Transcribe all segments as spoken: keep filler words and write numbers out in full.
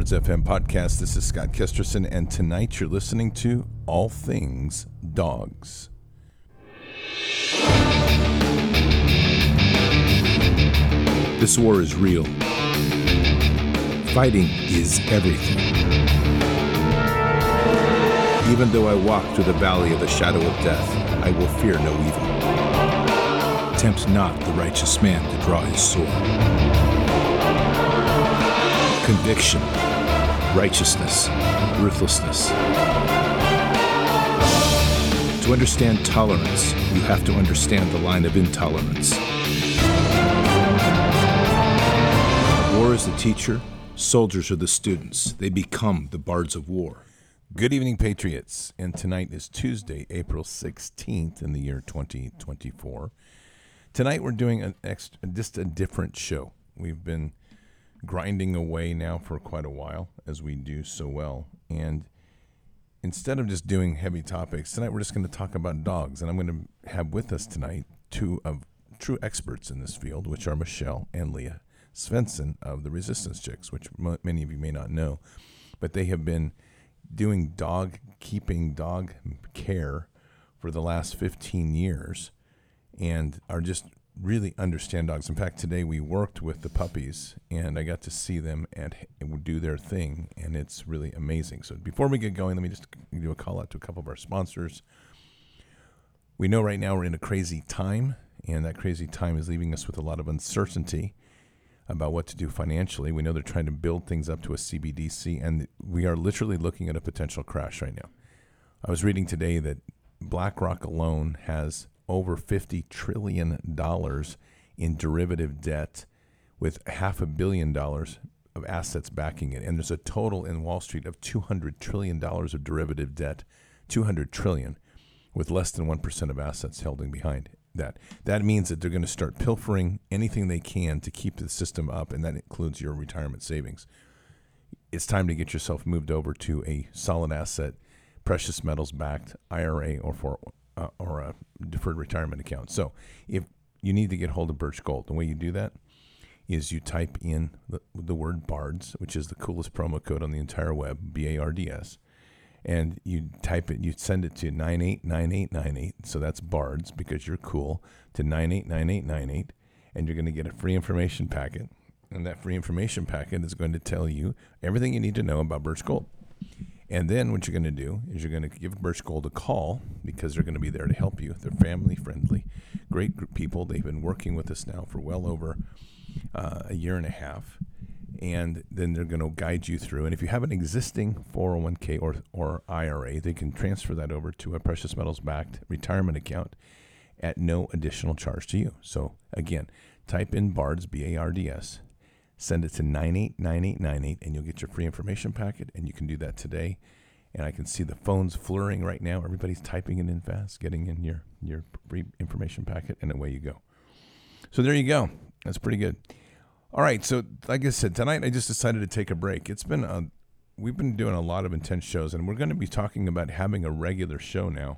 Bards F M podcast. This is Scott Kesterson, and tonight you're listening to All Things Dogs. This war is real. Fighting is everything. Even though I walk through the valley of the shadow of death, I will fear no evil. Tempt not the righteous man to draw his sword. Conviction, righteousness, ruthlessness. To understand tolerance, you have to understand the line of intolerance. War is the teacher, soldiers are the students. They become the bards of war. Good evening, Patriots. And tonight is Tuesday, April sixteenth in the year twenty twenty-four. Tonight we're doing an extra, just a different show. We've been grinding away now for quite a while, as we do so well. And instead of just doing heavy topics, tonight we're just going to talk about dogs. And I'm going to have with us tonight two of true experts in this field, which are Michelle and Leah Svensson of the Resistance Chicks, which m- many of you may not know. But they have been doing dog keeping, dog care for the last fifteen years and are just really understand dogs. In fact, today we worked with the puppies and I got to see them and do their thing, and it's really amazing. So before we get going, let me just do a call out to a couple of our sponsors. We know right now we're in a crazy time, and that crazy time is leaving us with a lot of uncertainty about what to do financially. We know they're trying to build things up to a C B D C, and we are literally looking at a potential crash right now. I was reading today that BlackRock alone has over fifty trillion dollars in derivative debt with half a billion dollars of assets backing it. And there's a total in Wall Street of two hundred trillion dollars of derivative debt, two hundred trillion dollars, with less than one percent of assets holding behind that. That means that they're going to start pilfering anything they can to keep the system up, and that includes your retirement savings. It's time to get yourself moved over to a solid asset, precious metals backed I R A or for uh, or a deferred retirement account. So if you need to get hold of Birch Gold, the way you do that is you type in the, the word BARDS, which is the coolest promo code on the entire web, B A R D S, and you type it, you send it to nine eight nine eight nine eight, so that's BARDS because you're cool, to nine eight nine eight nine eight, and you're going to get a free information packet, and that free information packet is going to tell you everything you need to know about Birch Gold. And then what you're going to do is you're going to give Birch Gold a call because they're going to be there to help you. They're family friendly, great group people. They've been working with us now for well over uh, a year and a half. And then they're going to guide you through. And if you have an existing four oh one k or, or I R A, they can transfer that over to a precious metals backed retirement account at no additional charge to you. So again, type in BARDS, B A R D S. Send it to nine eight nine eight nine eight, and you'll get your free information packet, and you can do that today. And I can see the phones flurrying right now. Everybody's typing it in fast, getting in your, your free information packet, and away you go. So there you go. That's pretty good. All right, so like I said, tonight I just decided to take a break. It's been a, we've been doing a lot of intense shows, and we're going to be talking about having a regular show now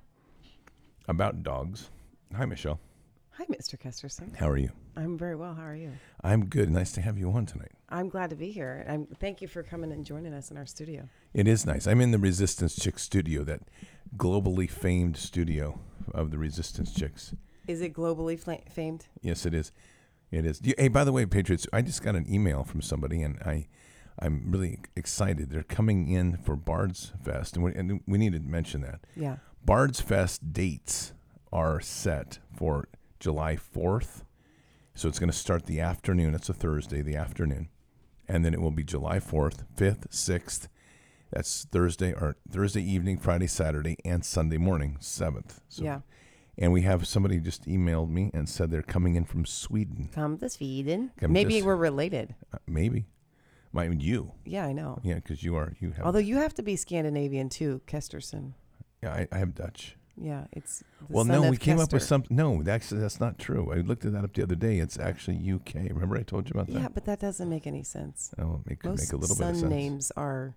about dogs. Hi, Michelle. Hi, Mister Kesterson. How are you? I'm very well. How are you? I'm good. Nice to have you on tonight. I'm glad to be here. I'm, thank you for coming and joining us in our studio. It is nice. I'm in the Resistance Chicks studio, that globally famed studio of the Resistance Chicks. Is it globally fl- famed? Yes, it is. It is. Hey, by the way, Patriots, I just got an email from somebody, and I, I'm really excited. They're coming in for Bards Fest, and we, and we need to mention that. Yeah. Bards Fest dates are set for July fourth. So it's going to start the afternoon. It's a Thursday, the afternoon. And then it will be July fourth, fifth, sixth. That's Thursday or Thursday evening, Friday, Saturday, and Sunday morning, seventh. So, yeah. And we have somebody just emailed me and said they're coming in from Sweden. Come to Sweden. Come Maybe just, we're related. Uh, maybe. Might mean you. Yeah, I know. Yeah, because you are. You have. Although you have to be Scandinavian too, Kesterson. Yeah, I, I have Dutch. Yeah, it's the well, son no, of we came Kester. up with something. No, actually, that's not true. I looked at that up the other day. It's actually U K. Remember I told you about that? Yeah, but that doesn't make any sense. Oh, it could Most make a little bit of sense. son names are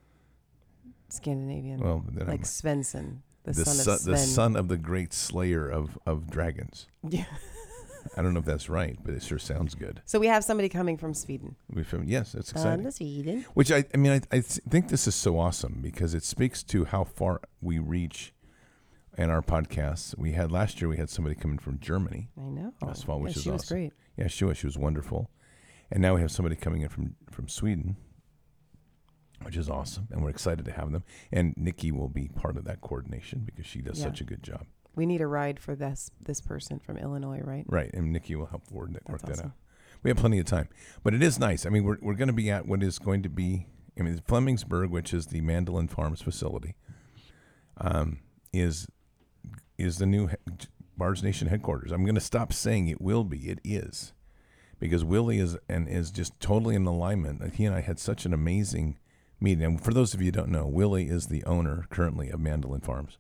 Scandinavian. Well, then like I'm, Svensson, the, the son son, of Sven. the son of the great slayer of, of dragons. Yeah. I don't know if that's right, but it sure sounds good. So we have somebody coming from Sweden. We from yes, that's exciting. Um, Sweden. Which I, I mean, I, I th- think this is so awesome because it speaks to how far we reach in our podcasts. We had last year, we had somebody coming from Germany. I know. Last fall, which yeah, is she awesome. was great. Yeah, she was. She was wonderful. And now we have somebody coming in from, from Sweden, which is awesome. And we're excited to have them. And Nikki will be part of that coordination because she does Yeah. such a good job. We need a ride for this this person from Illinois, right? Right. And Nikki will help coordinate, work That's that awesome. out. We have plenty of time. But it is nice. I mean, we're we're going to be at what is going to be, I mean, Flemingsburg, which is the Mandolin Farms facility, um, is is the new he- Bards Nation headquarters. I'm going to stop saying it will be. It is. Because Willie is and is just totally in alignment. He and I had such an amazing meeting. And for those of you who don't know, Willie is the owner currently of Mandolin Farms.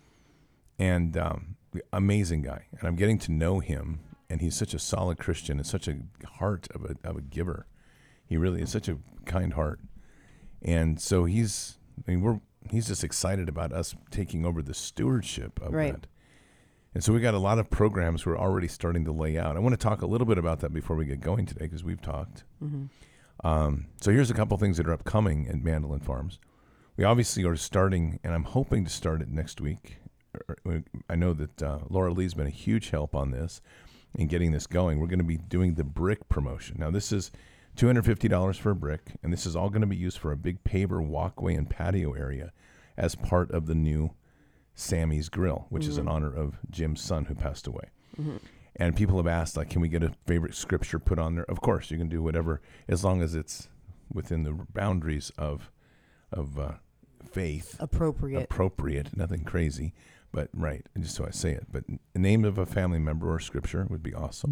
And um, amazing guy. And I'm getting to know him. And he's such a solid Christian and such a heart of a of a giver. He really is such a kind heart. And so he's I mean we're he's just excited about us taking over the stewardship of Right. that. And so we got a lot of programs we're already starting to lay out. I want to talk a little bit about that before we get going today because we've talked. Mm-hmm. Um, so here's a couple things that are upcoming at Mandolin Farms. We obviously are starting, and I'm hoping to start it next week. I know that uh, Laura Lee's been a huge help on this in getting this going. We're going to be doing the brick promotion. Now, this is two hundred fifty dollars for a brick, and this is all going to be used for a big paver walkway and patio area as part of the new Sammy's Grill, which Mm-hmm. is in honor of Jim's son who passed away. Mm-hmm. And people have asked, like, can we get a favorite scripture put on there? Of course, you can do whatever, as long as it's within the boundaries of of uh, faith. Appropriate. Appropriate, nothing crazy. But, right, just so I say it. But the name of a family member or scripture would be awesome.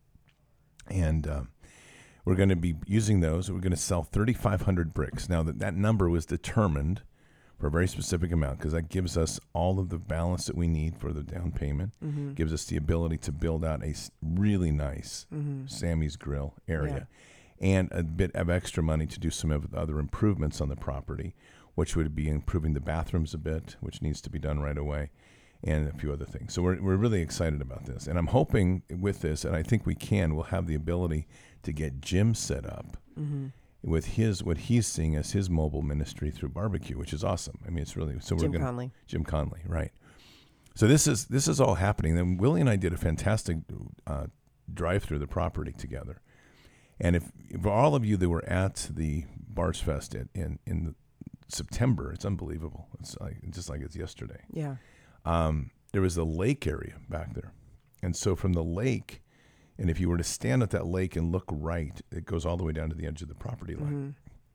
And um, we're going to be using those. We're going to sell thirty-five hundred bricks. Now, that, that number was determined for a very specific amount because that gives us all of the balance that we need for the down payment. Mm-hmm. Gives us the ability to build out a s- really nice Mm-hmm. Sammy's Grill area and a bit of extra money to do some of the other improvements on the property, which would be improving the bathrooms a bit, which needs to be done right away, and a few other things. So we're we're really excited about this. And I'm hoping with this, and I think we can, we'll have the ability to get Jim set up Mm-hmm. with his what he's seeing as his mobile ministry through barbecue, which is awesome. I mean, it's really so Jim we're gonna Conley. Jim Conley, right? So this is this is all happening. Then Willie and I did a fantastic uh, drive through the property together. And if for all of you that were at the Bards Fest in in, in the September, it's unbelievable. It's like just like it's yesterday. Yeah. Um, there was a lake area back there, and so from the lake. And if you were to stand at that lake and look right, it goes all the way down to the edge of the property line. Mm-hmm.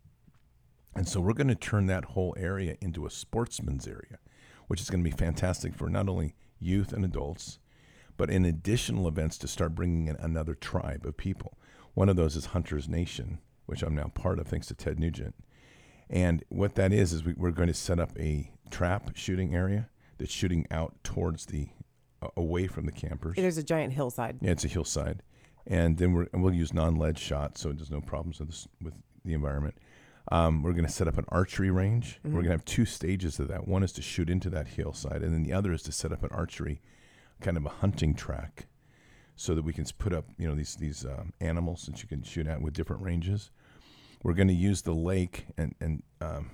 And so we're going to turn that whole area into a sportsman's area, which is going to be fantastic for not only youth and adults, but in additional events to start bringing in another tribe of people. One of those is Hunters Nation, which I'm now part of thanks to Ted Nugent. And what that is, is we, we're going to set up a trap shooting area that's shooting out towards the away from the campers. There's a giant hillside. Yeah, it's a hillside, and then we're and we'll use non-lead shots, so there's no problems with this, with the environment. Um, we're going to set up an archery range. Mm-hmm. We're going to have two stages of that. One is to shoot into that hillside, and then the other is to set up an archery, kind of a hunting track, so that we can put up you know these these um, animals that you can shoot at with different ranges. We're going to use the lake, and and um,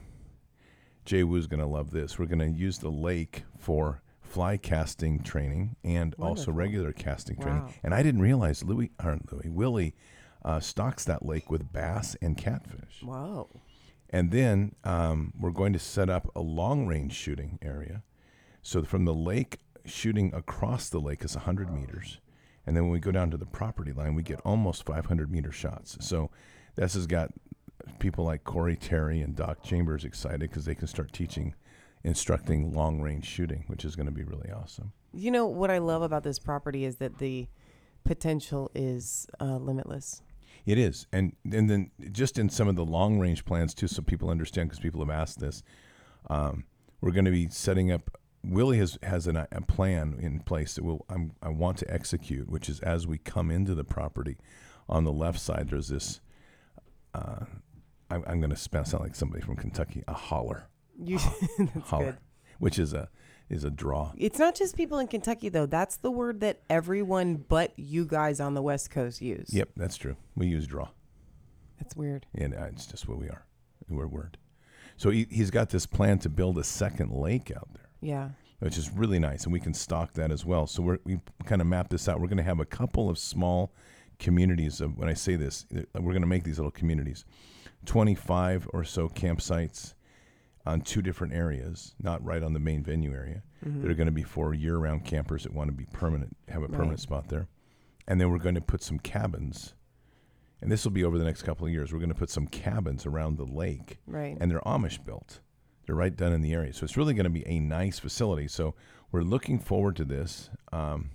Jay Woo's going to love this. We're going to use the lake for fly casting training and also Wonderful. regular casting training. Wow. And I didn't realize Louis, or Louis, Willie uh, stocks that lake with bass and catfish. Whoa. And then um, we're going to set up a long range shooting area. So from the lake, shooting across the lake is one hundred meters. And then when we go down to the property line, we get almost five hundred meter shots. So this has got people like Corey Terry and Doc Chambers excited because they can start teaching instructing long-range shooting, which is going to be really awesome. You know, what I love about this property is that the potential is uh, limitless. It is. And and then just in some of the long-range plans, too, so people understand, because people have asked this, um, we're going to be setting up, Willie has, has an, a plan in place that we'll, I'm, I want to execute, which is as we come into the property, on the left side, there's this, uh, I, I'm going to sound like somebody from Kentucky, a holler. You, that's holler, good. which is a is a draw. It's not just people in Kentucky, though. That's the word that everyone but you guys on the West Coast use. Yep, that's true. We use draw. That's weird. And uh, it's just what we are. We're word. So he, he's got this plan to build a second lake out there. Yeah. Which is really nice, and we can stock that as well. So we're, we kind of map this out. We're going to have a couple of small communities of, when I say this, we're going to make these little communities, twenty-five or so campsites on two different areas, not right on the main venue area. Mm-hmm. That are going to be for year-round campers that want to be permanent, have a permanent right. spot there. And then we're going to put some cabins, and this will be over the next couple of years. We're going to put some cabins around the lake, right? And they're Amish built. They're right down in the area. So it's really going to be a nice facility. So we're looking forward to this. Um,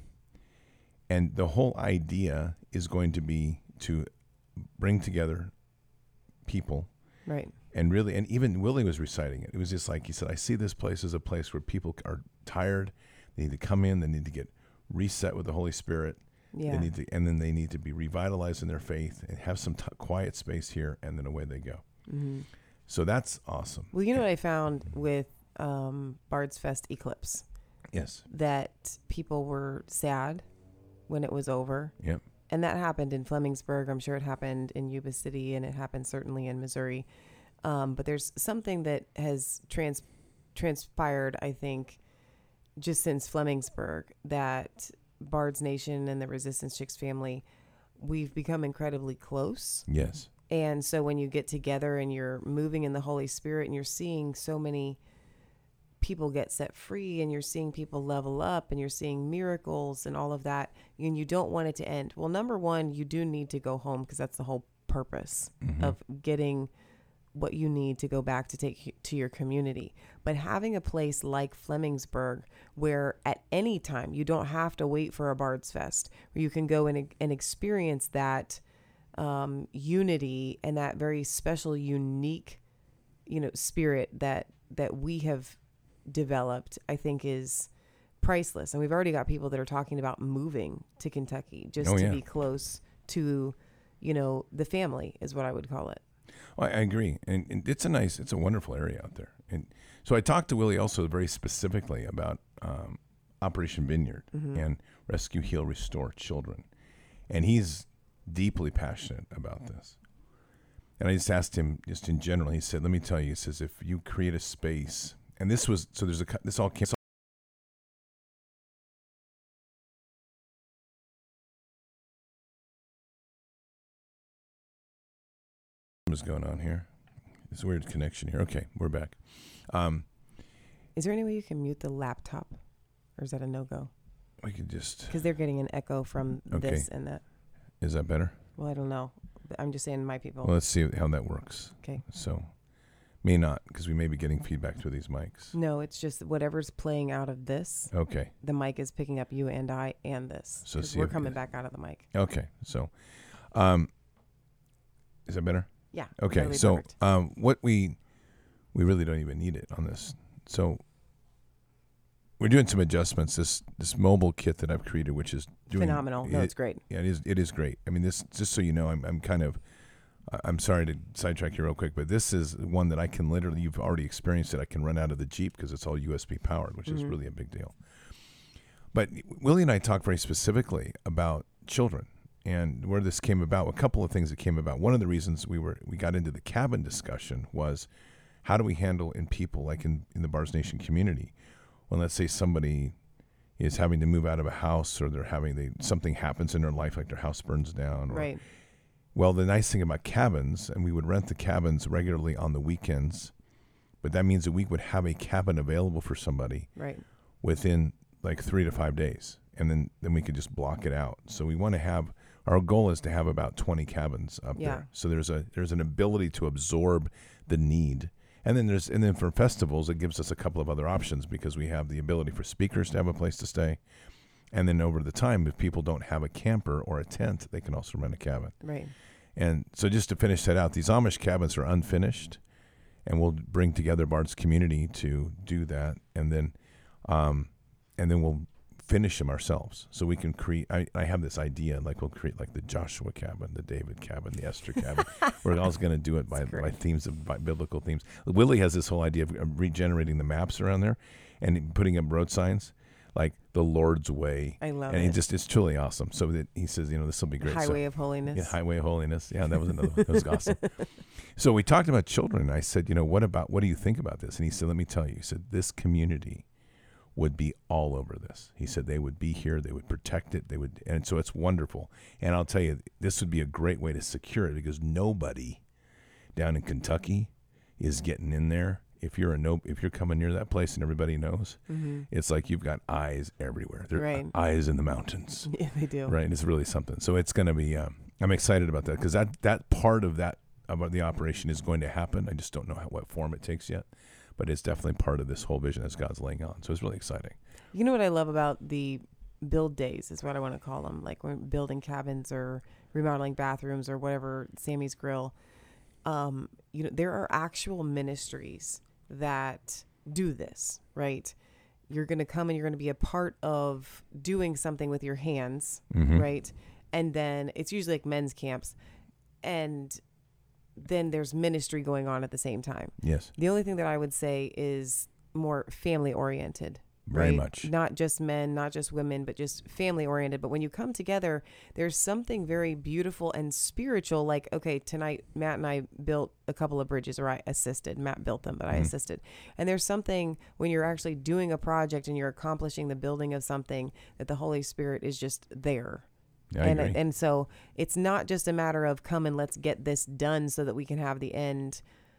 and the whole idea is going to be to bring together people. Right. And really, and even Willie was reciting it. It was just like he said, I see this place as a place where people are tired. They need to come in. They need to get reset with the Holy Spirit. Yeah. They need to, and then they need to be revitalized in their faith and have some t- quiet space here, and then away they go. Mm-hmm. So that's awesome. Well, you know what I found with um, Bard's Fest Eclipse? Yes. That people were sad when it was over. Yep. And that happened in Flemingsburg. I'm sure it happened in Yuba City, and it happened certainly in Missouri. Um, but there's something that has trans- transpired, I think, just since Flemingsburg, that Bard's Nation and the Resistance Chicks family, we've become incredibly close. Yes. And so when you get together and you're moving in the Holy Spirit and you're seeing so many people get set free and you're seeing people level up and you're seeing miracles and all of that, and you don't want it to end. Well, number one, you do need to go home because that's the whole purpose mm-hmm. of getting what you need to go back to take to your community. But having a place like Flemingsburg where at any time you don't have to wait for a Bard's Fest, where you can go and, and experience that um, unity and that very special, unique, you know, spirit that, that we have developed, I think is priceless. And we've already got people that are talking about moving to Kentucky just oh, to yeah. be close to, you know, the family is what I would call it. Well, I agree. And, and it's a nice, it's a wonderful area out there. And so I talked to Willie also very specifically about um, Operation Vineyard mm-hmm. and Rescue, Heal, Restore Children. And he's deeply passionate about this. And I just asked him, just in general, he said, let me tell you, he says, if you create a space, and this was, so there's a, this all came, what's going on here? It's a weird connection here. Okay, we're back. Um, Is there any way you can mute the laptop, or is that a no-go? I could just... Because they're getting an echo from okay. this and that. Is that better? Well, I don't know. I'm just saying my people. Well, let's see how that works. Okay. So, may not, because we may be getting feedback through these mics. No, it's just whatever's playing out of this. Okay. The mic is picking up you and I and this. So see we're coming back out of the mic. Okay. So, um, is that better? Yeah. Okay. Totally so, perfect. um, what we we really don't even need it on this. So, we're doing some adjustments. This this mobile kit that I've created, which is doing phenomenal. No, it, it's great. Yeah, it is. It is great. I mean, this just so you know, I'm I'm kind of. I'm sorry to sidetrack you real quick, but this is one that I can literally, you've already experienced it. I can run out of the Jeep because it's all U S B powered, which mm-hmm. is really a big deal. But Willie and I talked very specifically about children and where this came about. A couple of things that came about. One of the reasons we were we got into the cabin discussion was how do we handle in people like in, in the Bard's Nation community when let's say somebody is having to move out of a house or they're having they, something happens in their life like their house burns down. Or, right. Well, the nice thing about cabins, and we would rent the cabins regularly on the weekends, but that means that we would have a cabin available for somebody right. within like three to five days, and then, then we could just block it out. So we want to have, our goal is to have about twenty cabins up yeah. there. So there's a there's an ability to absorb the need. And then there's and then for festivals, it gives us a couple of other options because we have the ability for speakers to have a place to stay. And then over the time, if people don't have a camper or a tent, they can also rent a cabin. Right. And so just to finish that out, these Amish cabins are unfinished, and we'll bring together Bard's community to do that, and then, um, and then we'll finish them ourselves. So we can create. I, I have this idea, like we'll create like the Joshua cabin, the David cabin, the Esther cabin. We're all going to do it by by themes of by biblical themes. Willie has this whole idea of regenerating the maps around there, and putting up road signs like the Lord's Way. I love and it. And just it's truly awesome. So that he says, you know, this will be great. Highway so, of Holiness. Yeah, Highway of Holiness. Yeah, that was another one. That was awesome. So we talked about children. And I said, you know, what about, what do you think about this? And he said, let me tell you. He said, this community would be all over this. He said they would be here. They would protect it. They would. And so it's wonderful. And I'll tell you, this would be a great way to secure it because nobody down in Kentucky is getting in there. If you're a no, if you're coming near that place and everybody knows, mm-hmm. it's like you've got eyes everywhere. There are right. eyes in the mountains. Yeah, they do. Right. It's really something. So it's going to be, um, I'm excited about that because that, that part of that, about the operation is going to happen. I just don't know how, what form it takes yet, but it's definitely part of this whole vision that God's laying on. So it's really exciting. You know what I love about the build days is what I want to call them. Like we're building cabins or remodeling bathrooms or whatever, Sammy's Grill. Um, you know, there are actual ministries that do this, right? You're going to come and you're going to be a part of doing something with your hands, mm-hmm. right? And then it's usually like men's camps. And then there's ministry going on at the same time. Yes. The only thing that I would say is more family oriented. Very right? much. Not just men, not just women, but just family oriented. But when you come together, there's something very beautiful and spiritual. Like, okay, tonight, Matt and I built a couple of bridges, or I assisted. Matt built them, but mm-hmm. I assisted. And there's something when you're actually doing a project and you're accomplishing the building of something that the Holy Spirit is just there. I and agree. and so it's not just a matter of come and let's get this done so that we can have the end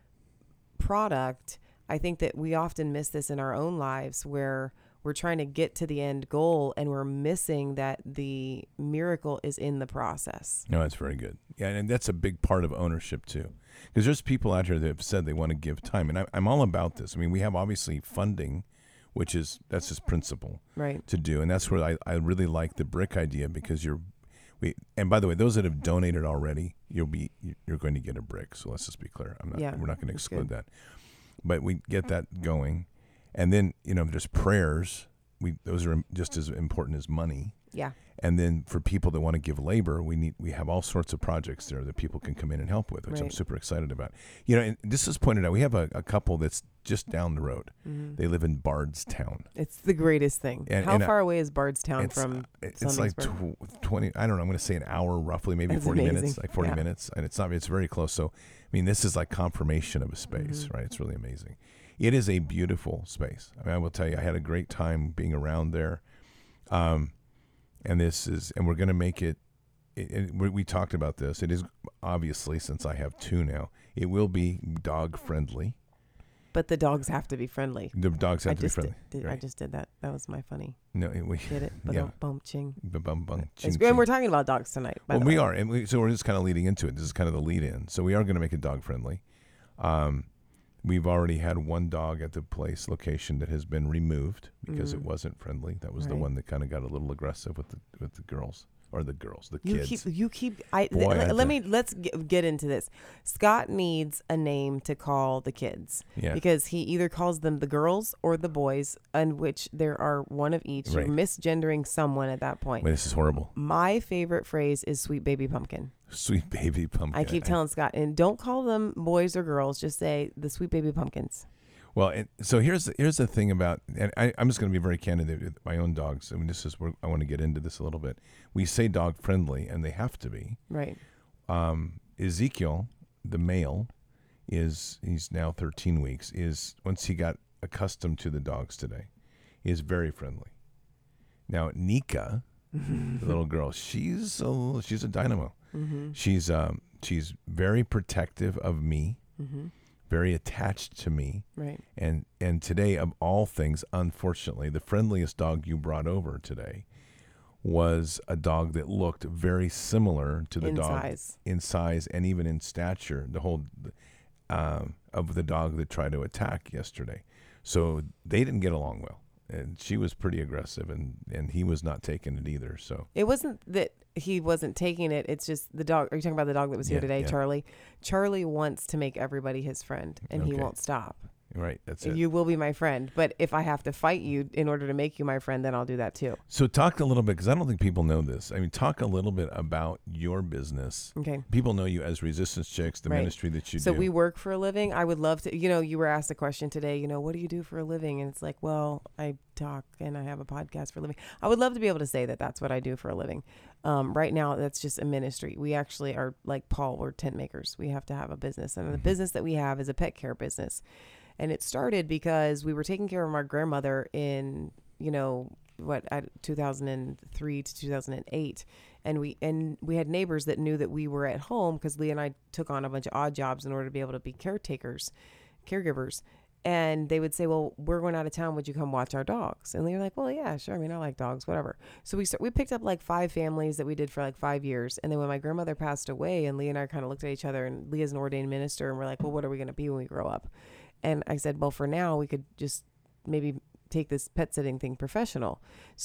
product. I think that we often miss this in our own lives where we're trying to get to the end goal and we're missing that the miracle is in the process. No, that's very good. Yeah, and that's a big part of ownership too. Because there's people out here that have said they want to give time. And I, I'm all about this. I mean, we have obviously funding, which is, that's just principle right. to do. And that's where I, I really like the brick idea because you're, we, and by the way, those that have donated already, you'll be, you're going to get a brick. So let's just be clear. I'm not, yeah, we're not going to exclude good. that. But we get that going. And then, you know, there's prayers. We those are just as important as money. Yeah. And then for people that want to give labor, we need we have all sorts of projects there that people can come in and help with, which right. I'm super excited about. You know, and this is pointed out. We have a, a couple that's just down the road. Mm-hmm. They live in Bardstown. It's the greatest thing. And, How and far I, away is Bardstown it's, from? It's like tw- twenty. I don't know. I'm going to say an hour, roughly, maybe that's forty amazing. minutes, like forty yeah. minutes, and it's not. It's very close. So, I mean, this is like confirmation of a space, mm-hmm. right? It's really amazing. It is a beautiful space. I mean, I will tell you, I had a great time being around there. Um, and this is, and we're going to make it, it, it we, we talked about this. It is obviously, since I have two now, it will be dog friendly. But the dogs have to be friendly. The dogs have I to be just friendly. Did, did, right. I just did that. That was my funny. No, it, we did it. Yeah. Bum ching. Bum bum. Ching, and ching. we're talking about dogs tonight. By Well, the we way. are, and we, so we're just kind of leading into it. This is kind of the lead in. So we are going to make it dog friendly. Um, We've already had one dog at the place location that has been removed because mm. it wasn't friendly. That was right. the one that kind of got a little aggressive with the with the girls or the girls, the you kids. Keep, you keep. I Boy, th- I let me let's get, get into this. Scott needs a name to call the kids yeah. because he either calls them the girls or the boys, in which there are one of each. Right. You're misgendering someone at that point. Wait, this is horrible. My favorite phrase is "sweet baby pumpkin." Sweet baby pumpkin. I keep telling Scott, and don't call them boys or girls. Just say the sweet baby pumpkins. Well, and so here's the, here's the thing about, and I, I'm just going to be very candid with my own dogs. I mean, this is where I want to get into this a little bit. We say dog friendly, and they have to be. Right. Um, Ezekiel, the male, is he's now thirteen weeks. Is once he got accustomed to the dogs today, he is very friendly. Now Nika, the little girl, she's a she's a dynamo. Mm-hmm. She's um she's very protective of me. Mm-hmm. Very attached to me. Right. And and today, of all things, unfortunately, the friendliest dog you brought over today was a dog that looked very similar to the in dog size. in size and even in stature, the whole um, of the dog that tried to attack yesterday. So they didn't get along well. And she was pretty aggressive, and, and he was not taking it either. So it wasn't that he wasn't taking it. It's just the dog. Are you talking about the dog that was here yeah, today, yeah. Charlie? Charlie wants to make everybody his friend, and okay. he won't stop. Right. That's it. You will be my friend. But if I have to fight you in order to make you my friend, then I'll do that too. So talk a little bit, because I don't think people know this. I mean, talk a little bit about your business. Okay. People know you as Resistance Chicks, the Right. ministry that you So do. we work for a living. I would love to, you know, you were asked a question today, you know, what do you do for a living? And it's like, well, I talk and I have a podcast for a living. I would love to be able to say that that's what I do for a living. Um, right now, that's just a ministry. We actually are like Paul, we're tent makers. We have to have a business. And the business that we have is a pet care business. And it started because we were taking care of our grandmother in, you know, what, at two thousand three to two thousand eight. And we and we had neighbors that knew that we were at home because Leah and I took on a bunch of odd jobs in order to be able to be caretakers, caregivers. And they would say, well, we're going out of town. Would you come watch our dogs? And Leah were like, well, yeah, sure. I mean, I like dogs, whatever. So we start, we picked up like five families that we did for like five years. And then when my grandmother passed away, and Leah and I kind of looked at each other, and Leah's an ordained minister, and we're like, well, what are we going to be when we grow up? And I said, well, for now, we could just maybe take this pet sitting thing professional.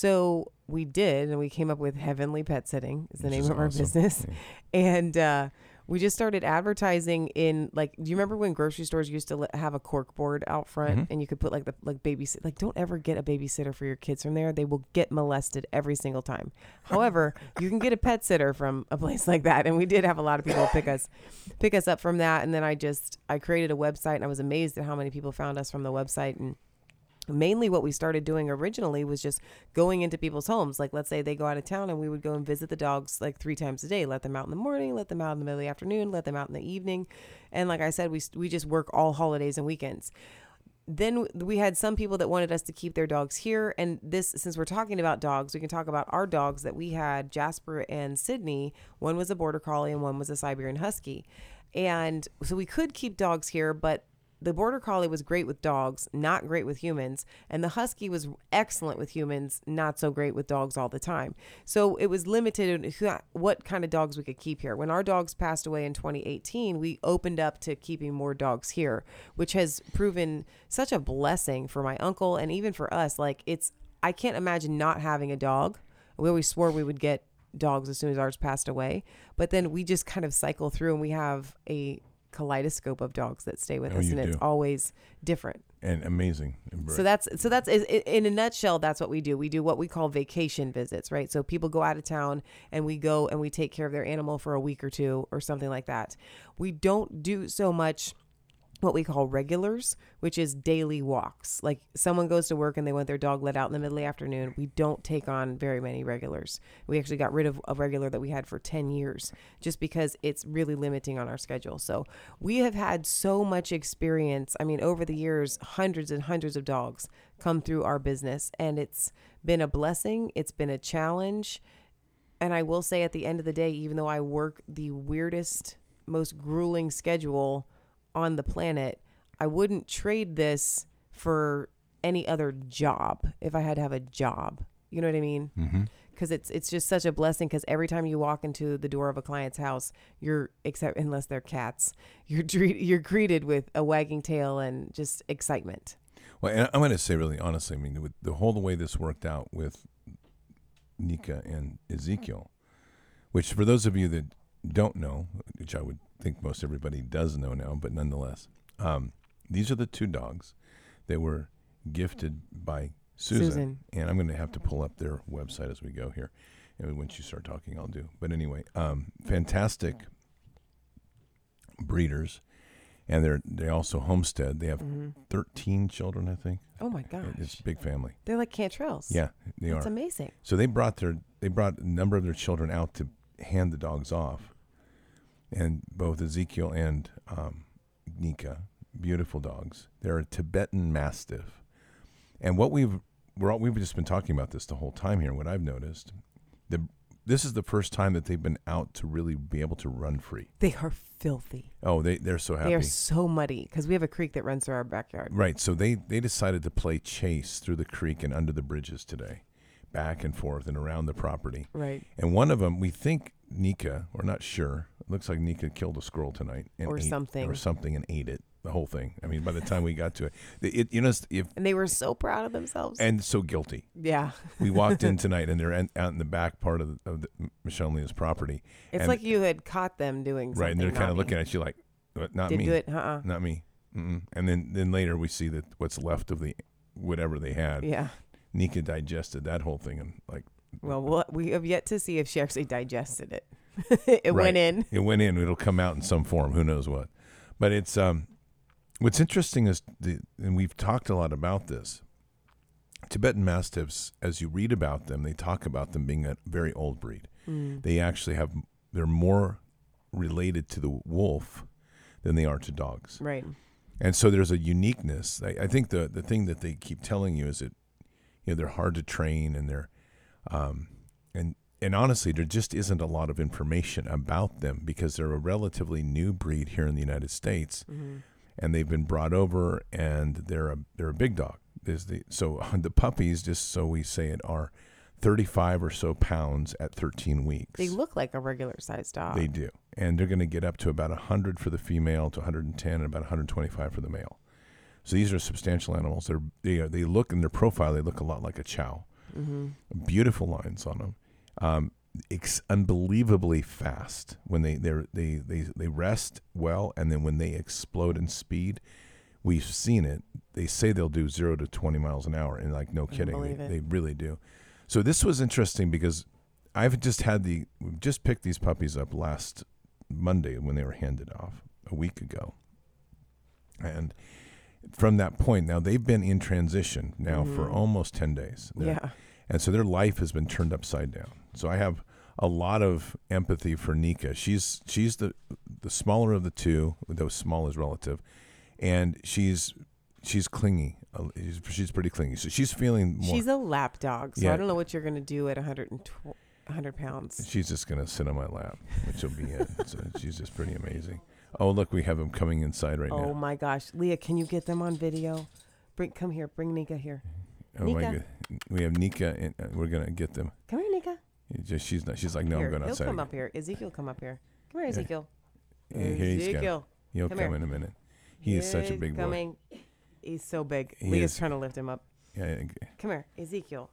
So we did, and we came up with Heavenly Pet Sitting is the Which name is of our awesome. business. Yeah. And uh, we just started advertising in, like, do you remember when grocery stores used to let, have a cork board out front Mhm. and you could put like the like babysit, like don't ever get a babysitter for your kids from there. They will get molested every single time. However, you can get a pet sitter from a place like that. And we did have a lot of people pick us, pick us up from that. And then I just, I created a website, and I was amazed at how many people found us from the website. And mainly what we started doing originally was just going into people's homes. Like, let's say they go out of town, and we would go and visit the dogs like three times a day, let them out in the morning, let them out in the middle of the afternoon, let them out in the evening. And like I said, we, we just work all holidays and weekends. Then we had some people that wanted us to keep their dogs here. And this, since we're talking about dogs, we can talk about our dogs that we had, Jasper and Sydney. One was a Border Collie and one was a Siberian Husky. And so we could keep dogs here, but the Border Collie was great with dogs, not great with humans. And the Husky was excellent with humans, not so great with dogs all the time. So it was limited in who- what kind of dogs we could keep here. When our dogs passed away in twenty eighteen, we opened up to keeping more dogs here, which has proven such a blessing for my uncle and even for us. Like, it's, I can't imagine not having a dog. We always swore we would get dogs as soon as ours passed away. But then we just kind of cycle through, and we have a kaleidoscope of dogs that stay with Oh, us, you and it's do. always different. And amazing. So that's so that's i- i- in a nutshell, that's what we do. We do what we call vacation visits, right? So people go out of town, and we go and we take care of their animal for a week or two or something like that. We don't do so much what we call regulars, which is daily walks. Like, someone goes to work and they want their dog let out in the middle of the afternoon. We don't take on very many regulars. We actually got rid of a regular that we had for ten years just because it's really limiting on our schedule. So we have had so much experience. I mean, over the years, hundreds and hundreds of dogs come through our business, and it's been a blessing. It's been a challenge. And I will say, at the end of the day, even though I work the weirdest, most grueling schedule on the planet, I wouldn't trade this for any other job if I had to have a job. You know what I mean? Mm-hmm. Because it's it's just such a blessing, because every time you walk into the door of a client's house, you're, except unless they're cats, you're treat, you're greeted with a wagging tail and just excitement. Well, and I'm going to say really honestly, I mean, with the whole the way this worked out with Nika and Ezekiel, which for those of you that don't know, which I would think most everybody does know now, but nonetheless, um, these are the two dogs that were gifted by Susan. Susan. And I'm going to have to pull up their website as we go here. And once you start talking, I'll do. But anyway, um, fantastic breeders. And they're they also homestead. They have Mm-hmm. thirteen children, I think. Oh my gosh. It's a big family. They're like Cantrells. Yeah, they That's are. amazing. So they brought their they brought a number of their children out to hand the dogs off, and both Ezekiel and um, Nika, beautiful dogs. They're a Tibetan Mastiff, and what we've we're all, we've just been talking about this the whole time here. And what I've noticed, the this is the first time that they've been out to really be able to run free. They are filthy. Oh, they they're so happy. They are so muddy because we have a creek that runs through our backyard. Right. So they, they decided to play chase through the creek and under the bridges today, back and forth and around the property. Right. And one of them, we think Nika, we're not sure. It looks like Nika killed a squirrel tonight. And Or ate, something. Or something and ate it, the whole thing. I mean, by the time we got to it, it you know, if And they were so proud of themselves. and so guilty. yeah. We walked in tonight and they're in, out in the back part of, the, of the, Michelle and Leah's property. It's and, like you had caught them doing something. right, and they're kind of naughty. looking at you like, "What, not Didn't me. do it. Uh-uh. Not me. Mm-mm. And then, then later we see that what's left of the whatever they had. Yeah. Nika digested that whole thing and like. Well, we'll we have yet to see if she actually digested it. It Right. went in. It went in. It'll come out in some form. Who knows what? But it's um, what's interesting is, the, and we've talked a lot about this. Tibetan Mastiffs, as you read about them, they talk about them being a very old breed. Mm. They actually have, they're more related to the wolf than they are to dogs. Right. And so there's a uniqueness. I, I think the, the thing that they keep telling you is that, you know, they're hard to train and they're, um, and, and honestly, there just isn't a lot of information about them because they're a relatively new breed here in the United States. Mm-hmm. And they've been brought over and they're a, they're a big dog. There's the, so the puppies, just so we say it, are thirty-five or so pounds at thirteen weeks. They look like a regular sized dog. They do. And they're going to get up to about one hundred for the female, to one hundred ten, and about one hundred twenty-five for the male. So these are substantial animals. They're, they are, they look, in their profile, they look a lot like a chow. Mm-hmm. Beautiful lines on them. Um, it's unbelievably fast when they they're, they they they rest well, and then when they explode in speed, we've seen it. They say they'll do zero to twenty miles an hour, and like no kidding, they, they really do. So this was interesting because I've just had the we've just picked these puppies up last Monday when they were handed off a week ago, and from that point now they've been in transition now mm-hmm. for almost ten days. They're, yeah. And so their life has been turned upside down. So I have a lot of empathy for Nika. She's she's the the smaller of the two, though small is relative, and she's she's clingy. Uh, she's, she's pretty clingy. So she's feeling more. She's a lap dog, so Yeah. I don't know what you're going to do at one hundred, one hundred pounds. She's just going to sit on my lap, which will be it. So she's just pretty amazing. Oh, look, we have them coming inside right oh now. Oh my gosh, Leah, can you get them on video? Bring, come here, bring Nika here. Oh Nika. my God, we have Nika, and uh, we're gonna get them. Come here, Nika. Just, she's not. She's like, no, here. I'm going outside. He'll come up here. Ezekiel, come up here. Come here, Yeah. Ezekiel. Yeah, here he's Ezekiel. come. He'll come come here. in a minute. He is such a He's big boy. coming. He's so big. He Leah's is. trying to lift him up. Yeah, yeah. Come here, Ezekiel.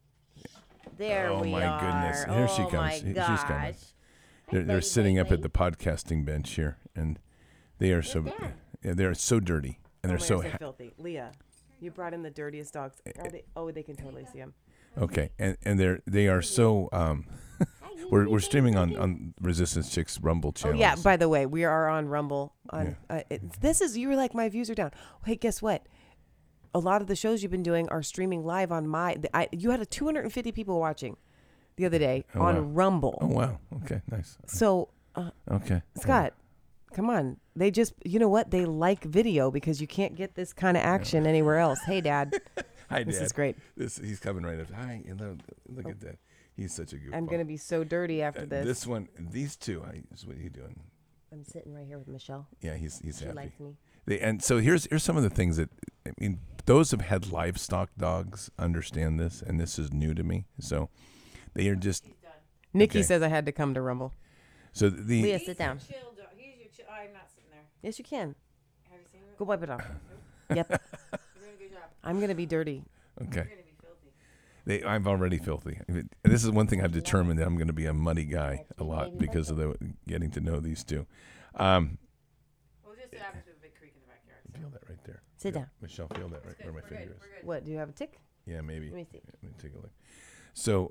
There oh we my are. goodness! Here oh she comes. My She- gosh. She's coming. They're, they're sitting up at the podcasting bench here, and they are so yeah, they're so dirty, and they're oh, so so ha- filthy. Leah, you brought in the dirtiest dogs. Are they, oh, they can totally see them. okay, and and they're they are so. Um, we're we're streaming on on Resistance Chicks Rumble Oh channel. yeah. By the way, we are on Rumble. On Yeah. uh, it, this is you were like my views are down. Hey, guess what? A lot of the shows you've been doing are streaming live on my. The, I, you had a two hundred fifty people watching the other day Oh, on wow. Rumble. Oh wow! Okay, nice. So uh, Okay, Scott, come on. They just, you know what? They like video because you can't get this kind of action anywhere else. Hey, Dad. Hi, This Dad. is great. This he's coming right up. Hi, and look, look at that. He's such a good. I'm going to be so dirty after Uh, this. this one, these two. I, is what are you doing? I'm sitting right here with Michelle. Yeah, he's he's She happy. likes me. They, and so here's here's some of the things that I mean. Those who've had livestock dogs understand this, and this is new to me. So they are just. Nikki Okay. says I had to come to Rumble. So the Leah, sit down. Chill dog. He's your chill. I'm not sitting there. Yes, you can. Have you seen it? Go wipe it off. Yep. You're doing a good job. I'm going to be dirty. okay. You're gonna be filthy. They, I'm already filthy. And this is one thing I've determined that I'm going to be a muddy guy a lot because of the getting to know these two. Um, Well, just it happens to be a big creek in the backyard. So. feel that right there. Sit Feel- down. Michelle, feel that right It's where good. my We're finger good. is. We're good. What? Do you have a tick? Yeah, maybe. Let me see. Let me take a look. So,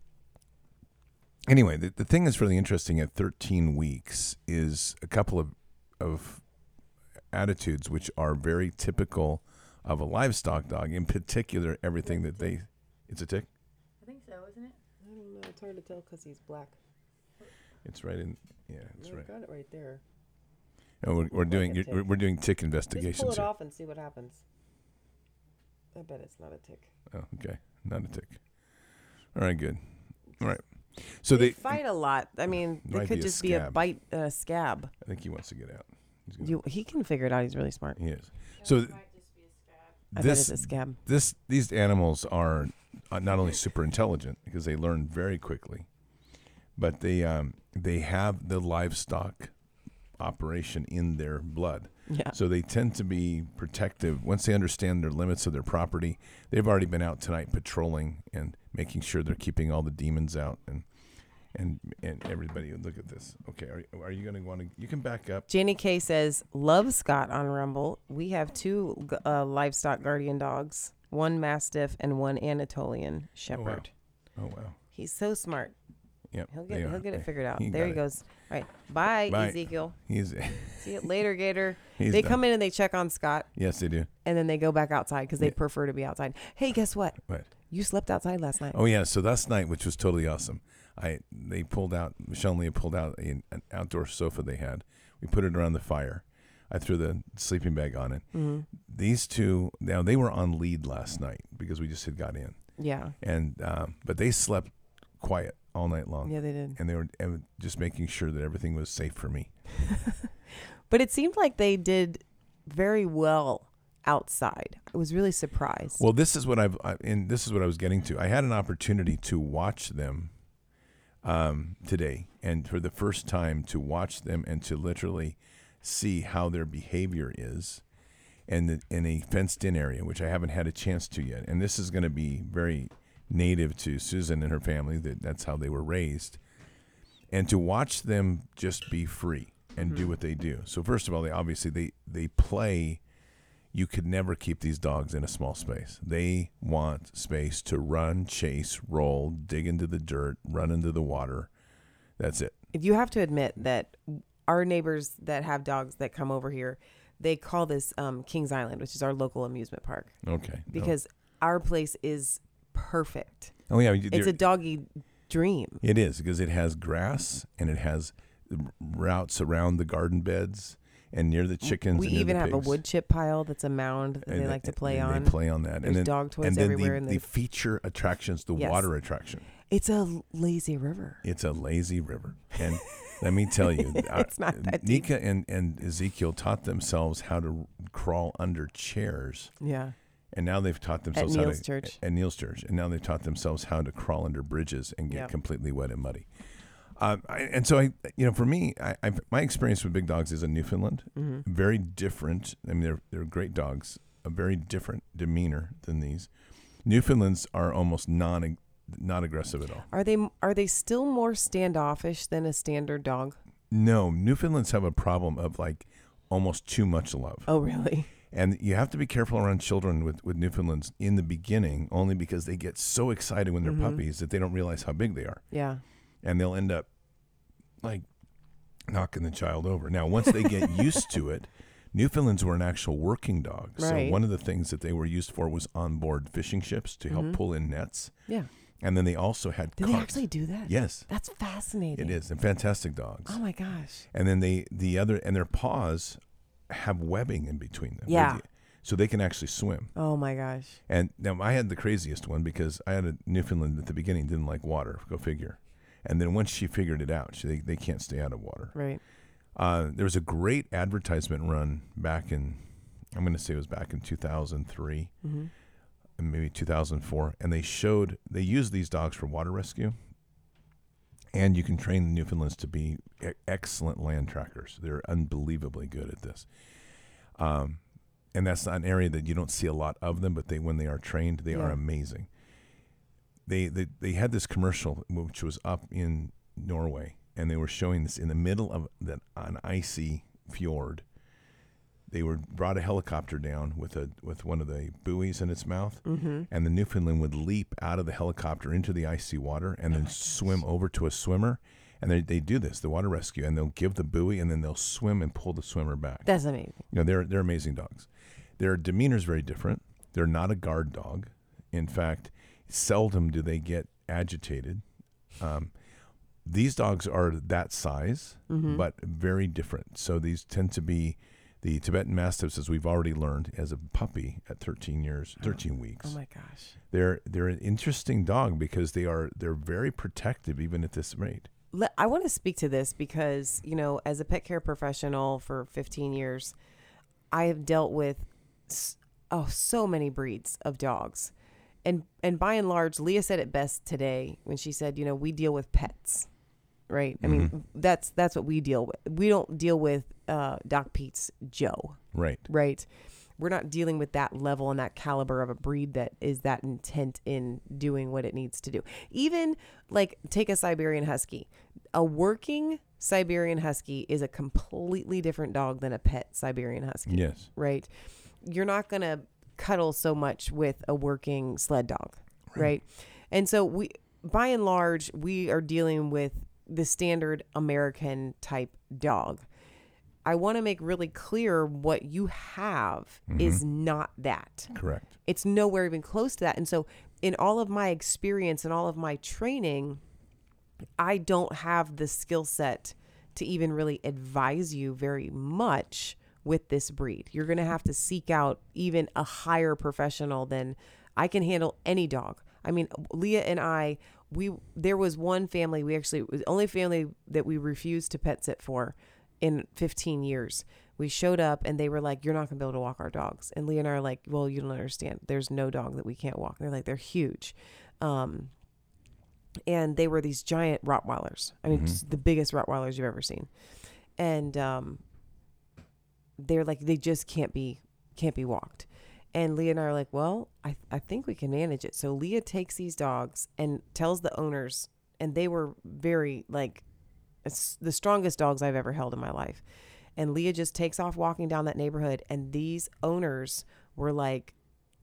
anyway, the, the thing that's really interesting at thirteen weeks is a couple of of attitudes which are very typical of a livestock dog. In particular, everything that they. It's a tick. I think so, isn't it? I don't know. It's hard to tell because he's black. It's right in. Yeah, it's No, right. got it right there. No, we're, we're doing a you're, tick. we're, we're doing tick Just pull investigations it here. off and see what happens. I bet it's not a tick. Oh, okay, not a tick. All right, good. All right. So they, they. fight a lot. I mean, Might it could be a just be a scab. bite uh, scab. I think he wants to get out. He's gonna, You, he can figure it out. He's really smart. he is. So It might just be a scab. I this bet it's a scab. this these animals are uh, not only super intelligent because they learn very quickly, but they um, they have the livestock operation in their blood. Yeah. So they tend to be protective. Once they understand their limits of their property, they've already been out tonight patrolling and making sure they're keeping all the demons out. And And and everybody, look at this. Okay, are, are you going to want to? You can back up. Jenny K says, love Scott on Rumble. We have two uh, livestock guardian dogs, one Mastiff and one Anatolian Shepherd. Oh, wow. Oh, wow. He's so smart. Yep, He'll they get are. he'll get it figured out. He There got he it. goes. All right. Bye, Bye. Ezekiel. He's See you later, Gator. He's they done. come in and they check on Scott, yes, they do. and then they go back outside because they Yeah. prefer to be outside. Hey, guess what? What? You slept outside last night. Oh yeah. So last night, which was totally awesome, I they pulled out Michelle and Leah pulled out a, an outdoor sofa they had. We put it around the fire. I threw the sleeping bag on it. Mm-hmm. These two now they were on lead last night because we just had got in, Yeah. and um, but they slept quiet all night long. Yeah, they did. And they were and just making sure that everything was safe for me. But it seemed like they did very well outside. I was really surprised. Well, this is what I've, I, and this is what I was getting to. I had an opportunity to watch them um, today, and for the first time to watch them and to literally see how their behavior is, and in a fenced-in area, which I haven't had a chance to yet. And this is going to be very native to Susan and her family. That that's how they were raised, and to watch them just be free and do what they do. So first of all, they obviously they they play. You could never keep these dogs in a small space. They want space to run, chase, roll, dig into the dirt, run into the water. That's it. You have to admit that our neighbors that have dogs that come over here, they call this um, Kings Island, which is our local amusement park, Okay. No. because our place is perfect. oh yeah, you- It's there- a doggy dream. it is because it has grass and it has routes around the garden beds and near the chickens. We and near even the have a pigs. wood chip pile that's a mound that And they like to and play they on. play on that. There's and then, dog toys and then everywhere The, and the they- feature attractions, the Yes. water attraction. It's a lazy river. It's a lazy river. And let me tell you, It's not that deep. Nika and, and Ezekiel taught themselves how to crawl under chairs. Yeah. And now they've taught themselves how Neil's to church. at Neil's church, and now they've taught themselves how to crawl under bridges and get Yep. completely wet and muddy. Um, I, and so I, you know, for me, I, I've, my experience with big dogs is in Newfoundland. Mm-hmm. Very different. I mean, they're they're great dogs. A very different demeanor than these. Newfoundlands are almost non not aggressive at all. Are they are they still more standoffish than a standard dog? No, Newfoundlands have a problem of like almost too much love. Oh, really? And you have to be careful around children with, with Newfoundlands in the beginning, only because they get so excited when they're Mhm. puppies that they don't realize how big they are. Yeah. And they'll end up like knocking the child over. Now, once they get used to it, Newfoundlands were an actual working dog. So Right. one of the things that they were used for was onboard fishing ships to help Mhm. pull in nets. Yeah. And then they also had Do carts. they actually do that? Yes, That's fascinating. it is. And fantastic dogs. Oh my gosh. And then they the other and their paws have webbing in between them. Yeah. So they can actually swim. Oh my gosh. And now I had the craziest one because I had a Newfoundland at the beginning, didn't like water, go figure. And then once she figured it out, she, they, they can't stay out of water. Right. Uh, there was a great advertisement run back in, I'm going to say it was back in two thousand three, Mm-hmm. and maybe two thousand four. And they showed, they used these dogs for water rescue. And you can train the Newfoundlands to be e- excellent land trackers. They're unbelievably good at this. Um, and that's not an area that you don't see a lot of them, but they when they are trained, they are Yeah. amazing. They, they they had this commercial which was up in Norway, and they were showing this in the middle of the, an icy fjord. They were brought a helicopter down with a with one of the buoys in its mouth, Mm-hmm. and the Newfoundland would leap out of the helicopter into the icy water and then swim over to a swimmer. And they they do this, the water rescue, and they'll give the buoy, and then they'll swim and pull the swimmer back. That's amazing. You know, they're they're amazing dogs. Their demeanor is very different. They're not a guard dog. In fact, seldom do they get agitated. Um, these dogs are that size, Mm-hmm. but very different. So these tend to be the Tibetan Mastiffs, as we've already learned, as a puppy at thirteen years, thirteen weeks. Oh my gosh. They're they're an interesting dog because they are they're very protective even at this rate. Let, I want to speak to this because, you know, as a pet care professional for fifteen years, I have dealt with s- oh so many breeds of dogs. And and by and large, Leah said it best today when she said, you know, we deal with pets, right? I mean, that's that's what we deal with. We don't deal with uh, Doc Pete's Joe, Right. right? we're not dealing with that level and that caliber of a breed that is that intent in doing what it needs to do. Even like take a Siberian Husky. A working Siberian Husky is a completely different dog than a pet Siberian Husky. Yes. Right? You're not going to cuddle so much with a working sled dog, right. right? And so we, by and large, we are dealing with the standard American type dog. I want to make really clear what you have mm-hmm. is not that. Correct. It's nowhere even close to that. And so in all of my experience and all of my training, I don't have the skill set to even really advise you very much with this breed. You're going to have to seek out even a higher professional than I can handle any dog. I mean, Leah and I, we there was one family, we actually, it was the only family that we refused to pet sit for in fifteen years. We showed up and they were like, you're not going to be able to walk our dogs. And Leah and I are like, well, you don't understand. There's no dog that we can't walk. And they're like, they're huge. Um, and they were these giant Rottweilers. I mean, mm-hmm. just the biggest Rottweilers you've ever seen. And, um, they're like, they just can't be, can't be walked. And Leah and I are like, well, I, I think we can manage it. So Leah takes these dogs and tells the owners, and they were very like, it's the strongest dogs I've ever held in my life. And Leah just takes off walking down that neighborhood. And these owners were like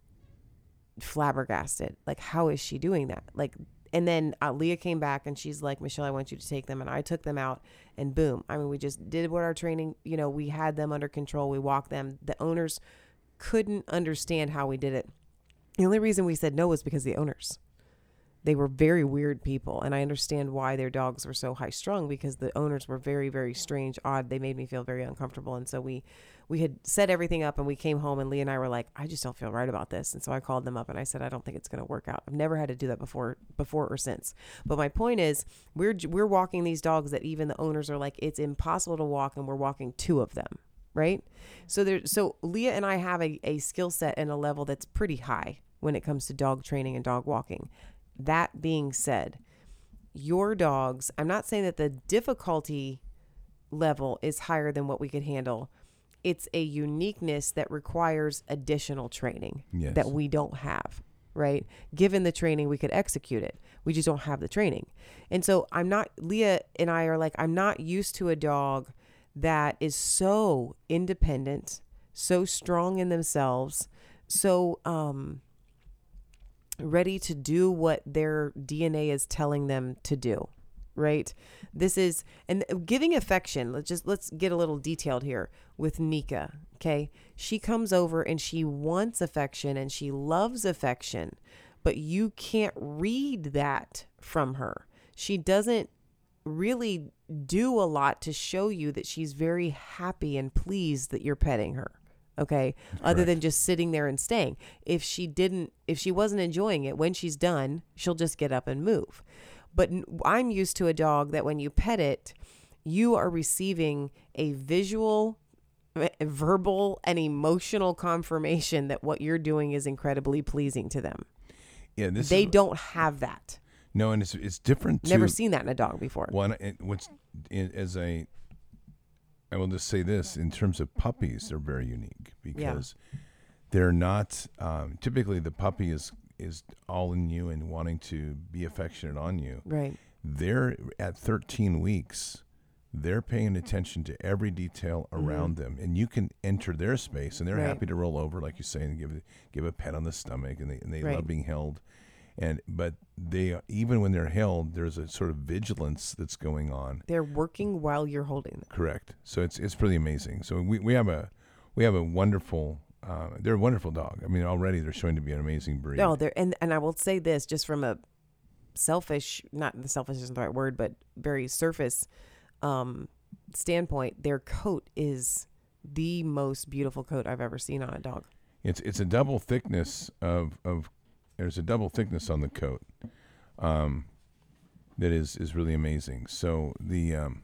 flabbergasted. Like, how is she doing that? Like, and then uh, Leah came back and she's like, Michelle, I want you to take them. And I took them out and boom. I mean, we just did what our training, you know, we had them under control. We walked them. The owners couldn't understand how we did it. The only reason we said no was because the owners, they were very weird people. And I understand why their dogs were so high strung, because the owners were very, very strange, odd. They made me feel very uncomfortable. And so we, we had set everything up and we came home and Leah and I were like, I just don't feel right about this. And so I called them up and I said, I don't think it's going to work out. I've never had to do that before, before or since. But my point is we're, we're walking these dogs that even the owners are like, it's impossible to walk. And we're walking two of them. Right. So there, so Leah and I have a, a skill set and a level that's pretty high when it comes to dog training and dog walking. That being said, your dogs, I'm not saying that the difficulty level is higher than what we could handle. It's a uniqueness that requires additional training yes. that we don't have, right? Given the training, we could execute it. We just don't have the training. And so I'm not, Leah and I are like, I'm not used to a dog that is so independent, so strong in themselves, so um, ready to do what their D N A is telling them to do, right? This is, and giving affection, let's just, let's get a little detailed here with Nika, okay? She comes over and she wants affection and she loves affection, but you can't read that from her. She doesn't really do a lot to show you that she's very happy and pleased that you're petting her. Okay. Correct. Other than just sitting there and staying. If she didn't, if she wasn't enjoying it, when she's done, she'll just get up and move. But I'm used to a dog that when you pet it, you are receiving a visual, verbal, and emotional confirmation that what you're doing is incredibly pleasing to them. Yeah. This they is... don't have that. No, and it's it's different too. Never seen that in a dog before. One, well, what's as a, I will just say this: in terms of puppies, they're very unique because yeah. they're not um, typically the puppy is is all in you and wanting to be affectionate on you. Right. They're at thirteen weeks. They're paying attention to every detail around mm-hmm. them, and you can enter their space, and they're right. happy to roll over, like you say, and give give a pet on the stomach, and they and they right. love being held. And but they even when they're held, there's a sort of vigilance that's going on. They're working while you're holding them. Correct. So it's it's pretty amazing. So we, we have a we have a wonderful uh, they're a wonderful dog. I mean, already they're showing to be an amazing breed. No, they're and and I will say this just from a selfish, not the selfish isn't the right word, but very surface um, standpoint. Their coat is the most beautiful coat I've ever seen on a dog. It's it's a double thickness of of. There's a double thickness on the coat um, that is, is really amazing. So the um,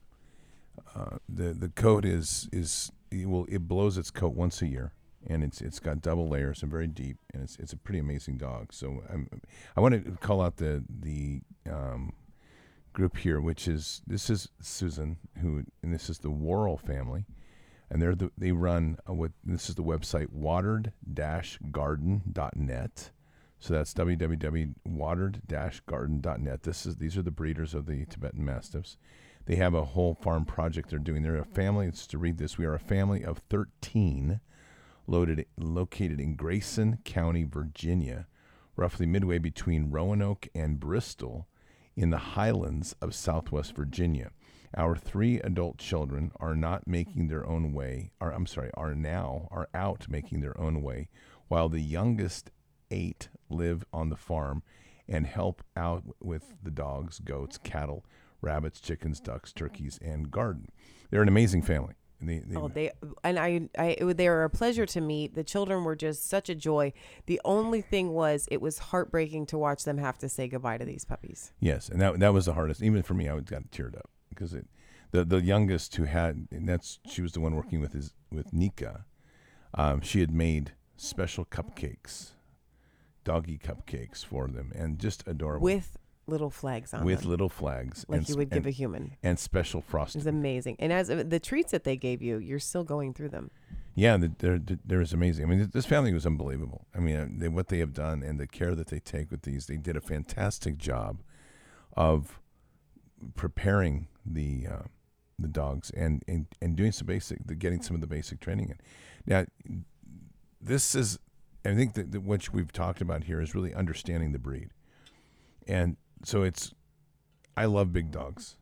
uh, the the coat is is it will it blows its coat once a year, and it's it's got double layers and very deep, and it's it's a pretty amazing dog. So I'm, I want to call out the the um, group here, which is this is Susan, who and this is the Worrell family. and they're the, they run uh, what this is the website watered dash garden dot net. So that's w w w dot watered dash garden dot net. This is these are the breeders of the Tibetan Mastiffs. They have a whole farm project they're doing. They're a family. It's to read this. We are a family of thirteen, loaded located in Grayson County, Virginia, roughly midway between Roanoke and Bristol, in the highlands of Southwest Virginia. Our three adult children are not making their own way. Are I'm sorry, are now are out making their own way, while the youngest eight live on the farm and help out with the dogs, goats, cattle, rabbits, chickens, ducks, turkeys, and garden. They're an amazing family. They, they, oh, they and I, I, it, they were a pleasure to meet. The children were just such a joy. The only thing was, it was heartbreaking to watch them have to say goodbye to these puppies. Yes, and that that was the hardest. Even for me, I got teared up because it, the the youngest who had, and that's she was the one working with his with Nika. Um, she had made special cupcakes, doggy cupcakes for them, and just adorable with little flags on with them. little flags, like and, you would give and, a human, and special It frosting. was amazing. And as uh, the treats that they gave you, you're still going through them. Yeah, the, they're they're just amazing. I mean, this family was unbelievable. I mean, uh, they, what they have done and the care that they take with these, they did a fantastic job of preparing the uh, the dogs and, and, and doing some basic, the, getting some of the basic training in. Now, this is, I think that, that what we've talked about here is really understanding the breed. And so it's, I love big dogs.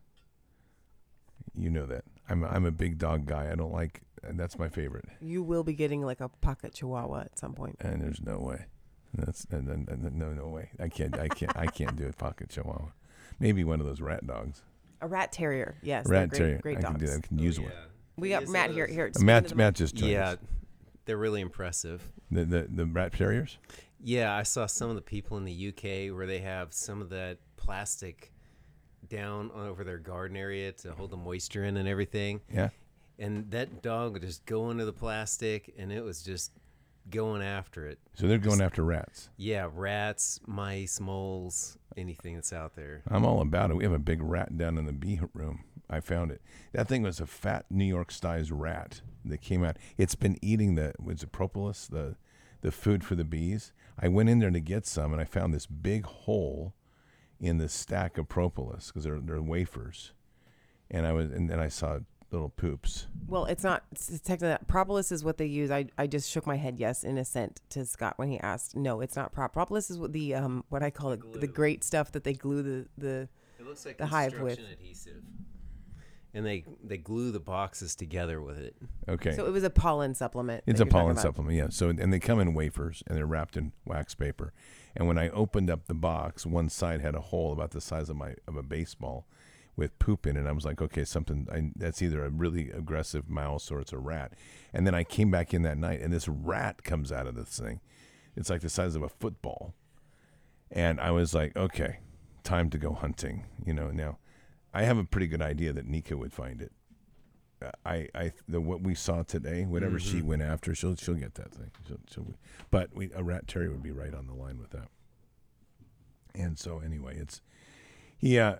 You know that. I'm a, I'm a big dog guy. I don't like, and that's my favorite. You will be getting like a pocket chihuahua at some point. And there's no way. That's and, and, and, no no way. I can't I can't I can't do a pocket chihuahua. Maybe one of those rat dogs. A rat terrier, yes. Rat they're terrier. great, great I can dogs. do that. I can use Oh, one. yeah. We He got is Matt one here. of those- Here, Uh, speak into Matt the Matt mic. just joined Yeah, us. they're really impressive. The, the the rat terriers. Yeah, I saw some of the people in the U K where they have some of that plastic down over their garden area to hold the moisture in and everything. Yeah. And that dog would just go into the plastic, and it was just going after it. So they're going after rats. Yeah, rats, mice, moles, anything that's out there. I'm all about it. We have a big rat down in the bee room. I found it. That thing was a fat New York sized rat that came out. It's been eating the was it propolis, the the food for the bees. I went in there to get some, and I found this big hole in the stack of propolis because they're they're wafers, and I was and then I saw little poops. Well, it's not it's technically that. Propolis is what they use. I, I just shook my head yes in assent to Scott when he asked. No, it's not prop. Propolis is what the um what I call it Glue. the great stuff that they glue the the It looks like The hive with. construction adhesive. And they, they glue the boxes together with it. Okay. So it was a pollen supplement. It's that a you're talking pollen about. supplement, yeah. So and they come in wafers and they're wrapped in wax paper. And when I opened up the box, one side had a hole about the size of my of a baseball with poop in it. I was like, okay, something I, that's either a really aggressive mouse or it's a rat. And then I came back in that night, and this rat comes out of this thing. It's like the size of a football. And I was like, okay, time to go hunting. You know, now I have a pretty good idea that Nika would find it. Uh, I, I, the what we saw today, whatever she went after, she'll, she'll get that thing. She'll, she'll, but we, a rat terrier would be right on the line with that. And so anyway, it's, yeah.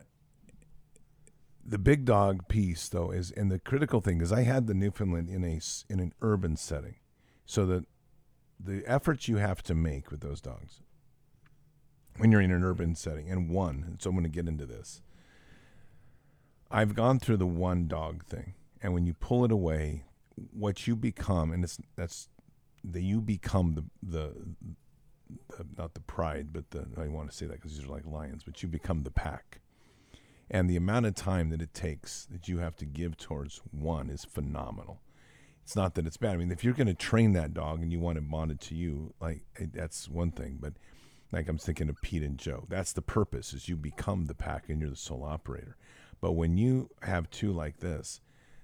The big dog piece though is, and the critical thing is, I had the Newfoundland in a s- in an urban setting, so that the efforts you have to make with those dogs when you're in an urban setting, and one, so I'm going to get into this. I've gone through the one dog thing, and when you pull it away, what you become, and it's that's that you become the the, the not the pride, but the I want to say that because these are like lions, but you become the pack. And the amount of time that it takes that you have to give towards one is phenomenal. It's not that it's bad. I mean, if you're going to train that dog and you want it bonded to you, like it, that's one thing. But like I'm thinking of Pete and Joe, that's the purpose, is you become the pack and you're the sole operator. But when you have two like this,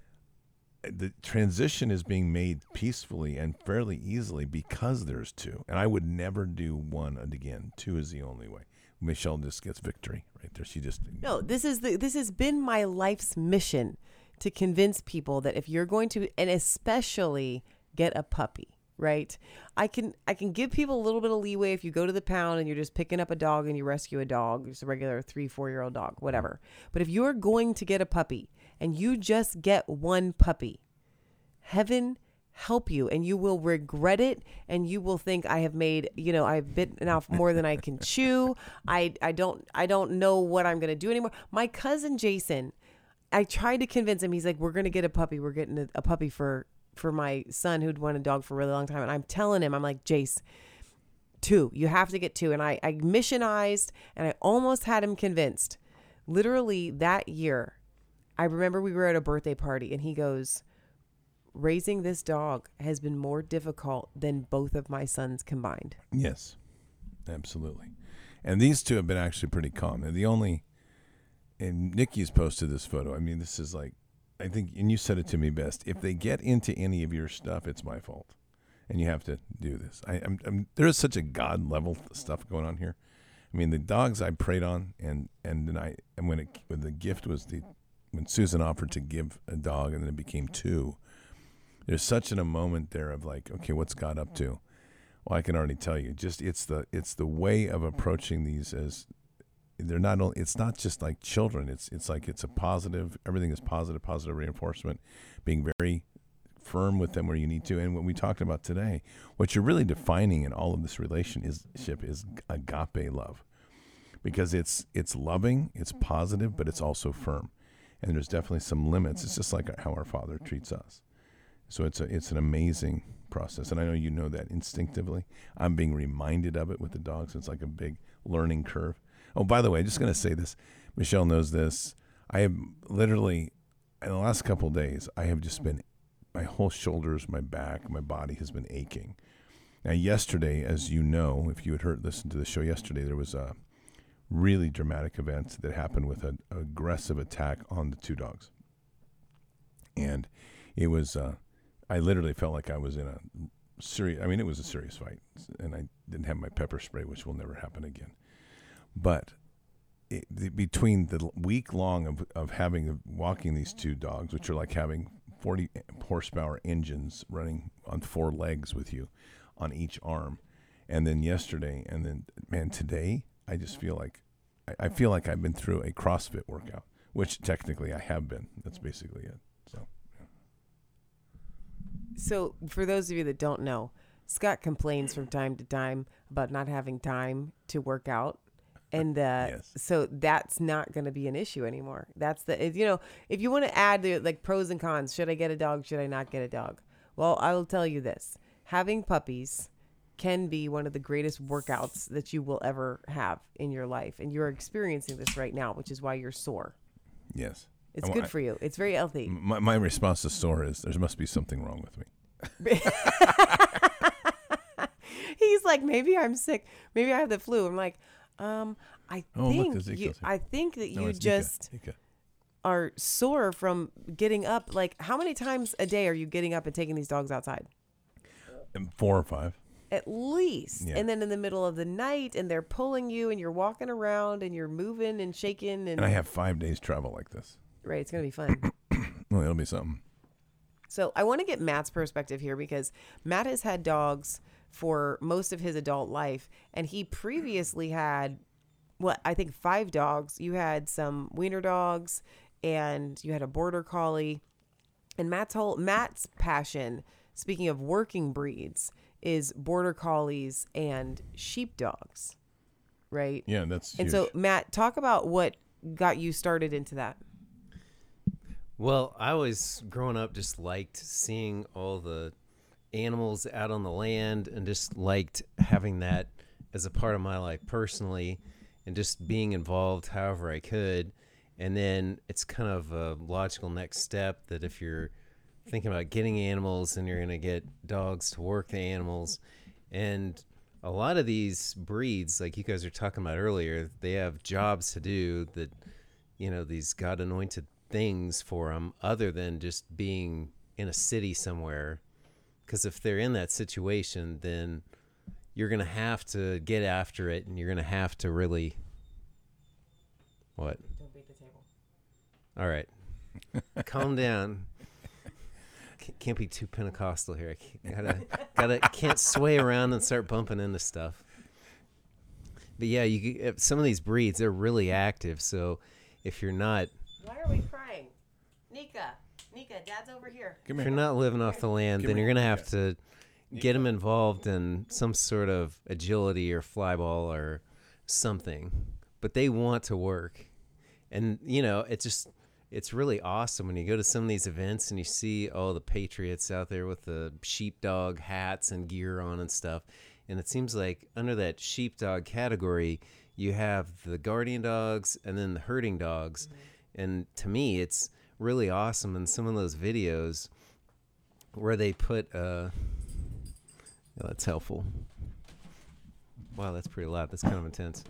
the transition is being made peacefully and fairly easily because there's two. And I would never do one again. Two is the only way. Michelle just gets victory right there. She just No, this is the this has been my life's mission, to convince people that if you're going to, and especially get a puppy, right? I can I can give people a little bit of leeway if you go to the pound and you're just picking up a dog and you rescue a dog, just a regular three, four year old dog, whatever. But if you're going to get a puppy and you just get one puppy, heaven help you, and you will regret it, and you will think, I have made, you know, I've bitten off more than I can chew. I, I don't, I don't know what I'm going to do anymore. My cousin Jason, I tried to convince him. He's like, we're going to get a puppy. We're getting a, a puppy for, for my son who'd wanted a dog for a really long time. And I'm telling him, I'm like, Jace, two, you have to get two. And I, I missionized, and I almost had him convinced. Literally that year, I remember we were at a birthday party, and he goes, raising this dog has been more difficult than both of my sons combined. Yes, absolutely. And these two have been actually pretty calm. And the only, and Nikki's posted this photo. I mean, this is like, I think, and you said it to me best. If they get into any of your stuff, it's my fault. And you have to do this. I, I'm, I'm, there is such a God level stuff going on here. I mean, the dogs I prayed on, and, and then I, and when it, when the gift was the, when Susan offered to give a dog and then it became two, there's such an, a moment there of like, okay, what's God up to? Well, I can already tell you, just it's the it's the way of approaching these as they're not only. It's not just like children. It's it's like it's a positive. Everything is positive, positive reinforcement. Being very firm with them where you need to. And what we talked about today, what you're really defining in all of this relationship is agape love, because it's it's loving, it's positive, but it's also firm, and there's definitely some limits. It's just like how our Father treats us. So it's a it's an amazing process, and I know you know that instinctively. I'm being reminded of it with the dogs. It's like a big learning curve. Oh, by the way, I'm just going to say this. Michelle knows this. I have literally, in the last couple of days, I have just been, my whole shoulders, my back, my body has been aching. Now, yesterday, as you know, if you had heard listened to the show yesterday, there was a really dramatic event that happened with an aggressive attack on the two dogs, and it was. Uh, I literally felt like I was in a serious, I mean, it was a serious fight, and I didn't have my pepper spray, which will never happen again. But it, the, between the week long of, of having, walking these two dogs, which are like having forty horsepower engines running on four legs with you on each arm, and then yesterday, and then, man, today, I just feel like, I, I feel like I've been through a CrossFit workout, which technically I have been. That's basically it. So. So for those of you that don't know, Scott complains from time to time about not having time to work out. And uh, Yes. so that's not going to be an issue anymore. That's the, if, you know, if you want to add the like pros and cons, should I get a dog? Should I not get a dog? Well, I will tell you this. Having puppies can be one of the greatest workouts that you will ever have in your life. And you're experiencing this right now, which is why you're sore. Yes. It's I- good I- for you. It's very healthy. My, my response to sore is there must be something wrong with me. He's like, maybe I'm sick. Maybe I have the flu. I'm like, um, I Oh, look, think Ezekiel's you, here. I think that No, you it's Nika. just Nika. are sore from getting up. Like, how many times a day are you getting up and taking these dogs outside? And four or five. At least. Yeah. And then in the middle of the night, and they're pulling you, and you're walking around, and you're moving and shaking, and, And I have five days travel like this. right, it's gonna be fun. Well, it'll be something. So I want to get Matt's perspective here, because Matt has had dogs for most of his adult life, and he previously had, what, I think five dogs. You had some wiener dogs, and you had a border collie. And Matt's whole Matt's passion, speaking of working breeds, is border collies and sheepdogs, right? Yeah, that's And huge. so, Matt, talk about what got you started into that. Well, I always, growing up, just liked seeing all the animals out on the land, and just liked having that as a part of my life personally, and just being involved however I could. And then it's kind of a logical next step that if you're thinking about getting animals, and you're going to get dogs to work the animals. And a lot of these breeds, like you guys were talking about earlier, they have jobs to do that, you know, these God anointed things for them other than just being in a city somewhere. Because if they're in that situation, then you're going to have to get after it, and you're going to have to really, what? Don't beat the table. All right. Calm down. C- Can't be too Pentecostal here. I can't, gotta, gotta, can't sway around and start bumping into stuff. But yeah, you some of these breeds, they're really active. So if you're not, Why are we crying? Nika, Nika, Dad's over here. Come If here. you're not living off the land, Give then me- you're going to have yes. to get them involved in some sort of agility or fly ball or something. But they want to work. And, you know, it's just, it's really awesome when you go to some of these events and you see all the patriots out there with the sheepdog hats and gear on and stuff. And it seems like under that sheepdog category, you have the guardian dogs and then the herding dogs. Mm-hmm. And to me, it's really awesome in some of those videos where they put, uh, yeah, that's helpful. Wow, that's pretty loud. That's kind of intense.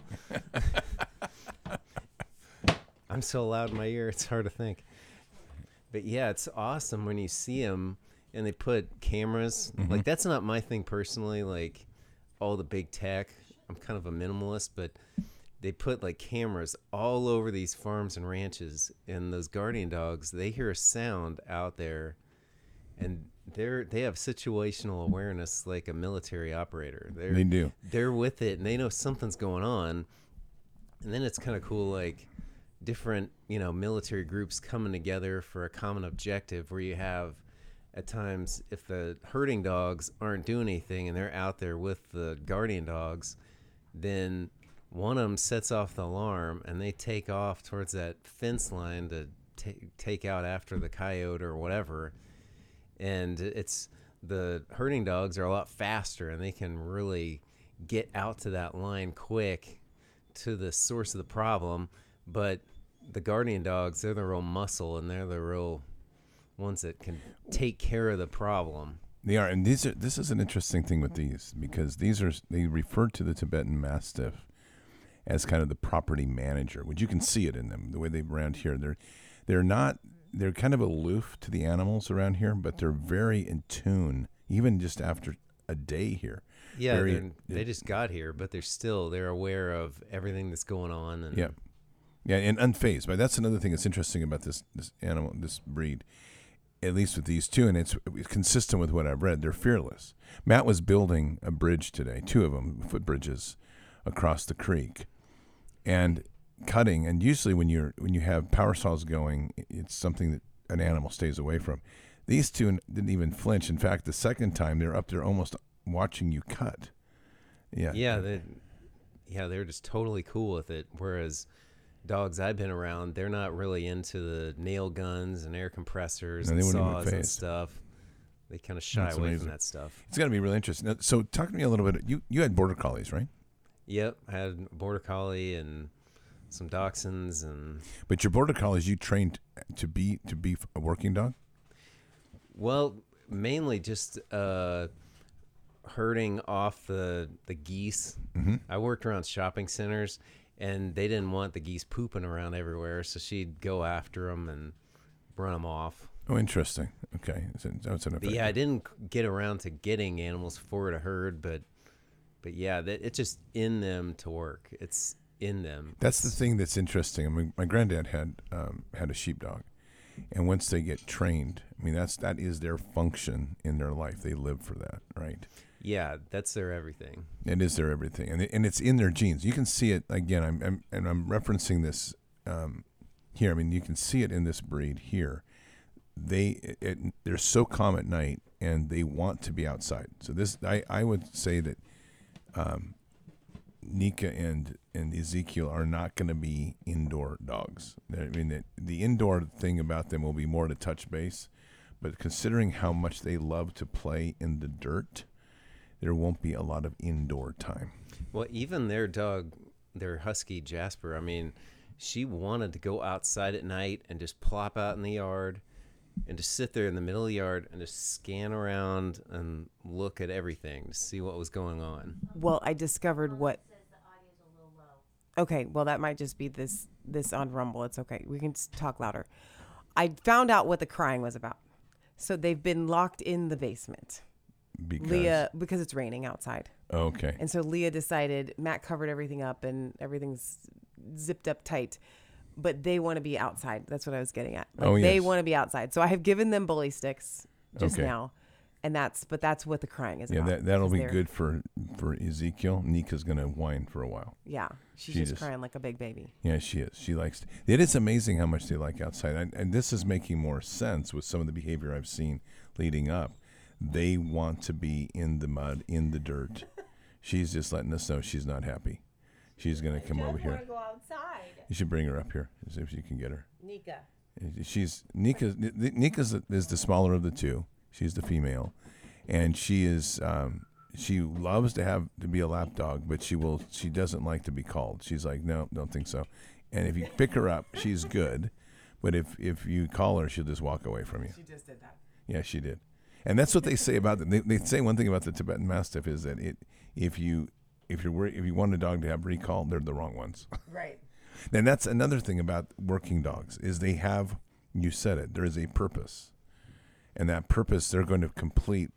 I'm so loud in my ear, it's hard to think. But yeah, it's awesome when you see them and they put cameras. Mm-hmm. Like, that's not my thing personally, like all the big tech. I'm kind of a minimalist, but they put like cameras all over these farms and ranches, and those guardian dogs, they hear a sound out there, and they're they have situational awareness like a military operator. They're, They do. They're with it, and they know something's going on. And then it's kind of cool, like different, you know, military groups coming together for a common objective, where you have at times, if the herding dogs aren't doing anything and they're out there with the guardian dogs, then one of them sets off the alarm and they take off towards that fence line to t- take out after the coyote or whatever. And it's, the herding dogs are a lot faster and they can really get out to that line quick to the source of the problem. But the guardian dogs, they're the real muscle, and they're the real ones that can take care of the problem. They are, and these are. This is an interesting thing with these, because these are. They refer to the Tibetan Mastiff as kind of the property manager, which you can see it in them the way they around here. They're they're not. They're kind of aloof to the animals around here, but they're very in tune, even just after a day here. Yeah, Very- they're- they just got here, but they're still they're aware of everything that's going on. And Yeah, yeah, and unfazed. But that's another thing that's interesting about this this animal, this breed. At least with these two, and it's consistent with what I've read. They're fearless. Matt was building a bridge today, two of them, footbridges, across the creek, and cutting. And usually, when you're when you have power saws going, it's something that an animal stays away from. These two didn't even flinch. In fact, the second time they're up there, almost watching you cut. Yeah, yeah, they yeah they're just totally cool with it. Whereas dogs I've been around, they're not really into the nail guns and air compressors No, they and wouldn't even saws and phase. stuff. They kind of shy That's away amazing. from that stuff. It's got to be really interesting. Now, so, talk to me a little bit. You you had border collies, right? Yep, I had a border collie and some dachshunds, and But your border collies, you trained to be to be a working dog. well, mainly just uh, herding off the the geese. Mm-hmm. I worked around shopping centers, and they didn't want the geese pooping around everywhere, so she'd go after them and run them off. Oh, interesting. Okay, so that's an But effect. yeah, I didn't get around to getting animals for to herd, but but yeah, that it's just in them to work. It's in them. That's the It's- thing that's interesting. I mean, my granddad had um, had a sheepdog, and once they get trained, I mean, that's that is their function in their life. They live for that, right? Yeah, that's their everything. It is their everything, and it, and it's in their genes. You can see it again. I'm, I'm and I'm referencing this um, here. I mean, you can see it in this breed here. They it, it, they're so calm at night, and they want to be outside. So this, I, I would say that um, Nika and and Ezekiel are not going to be indoor dogs. I mean, the, the indoor thing about them will be more to touch base, but considering how much they love to play in the dirt, there won't be a lot of indoor time. Well, even their dog, their husky Jasper, I mean, she wanted to go outside at night and just plop out in the yard and just sit there in the middle of the yard and just scan around and look at everything to see what was going on. Well, I discovered what. Okay, well that might just be this this on Rumble. It's okay. We can just talk louder. I found out what the crying was about. So they've been locked in the basement. Because Leah, because it's raining outside. oh, okay. And so Leah decided, Matt covered everything up and everything's zipped up tight, but they want to be outside. That's what I was getting at. Like, Oh, They yes. want to be outside. So I have given them bully sticks just Okay. now And that's, but that's what the crying is Yeah, about. that that'll is be they're- good for for Ezekiel. Nika's gonna whine for a while. Yeah, she's She just, just- crying like a big baby. Yeah, she is. She likes. It is amazing how much they like outside, and, and this is making more sense with some of the behavior I've seen leading up. They want to be in the mud, in the dirt. She's just letting us know she's not happy. She's gonna come over here. Go outside. You should bring her up here, see if you can get her. Nika. She's Nika. Nika's the- is the smaller of the two. She's the female, and she is. Um, she loves to have to be a lap dog, but she will. She doesn't like to be called. She's like, no, don't think so. And if you pick her up, she's good, but if if you call her, she'll just walk away from you. She just did that. Yeah, she did. And that's what they say about them. They, they say one thing about the Tibetan Mastiff is that it if you if you're worried, if you want a dog to have recall, they're the wrong ones. Right. And that's another thing about working dogs is they have, you said it, there is a purpose. And that purpose they're going to complete.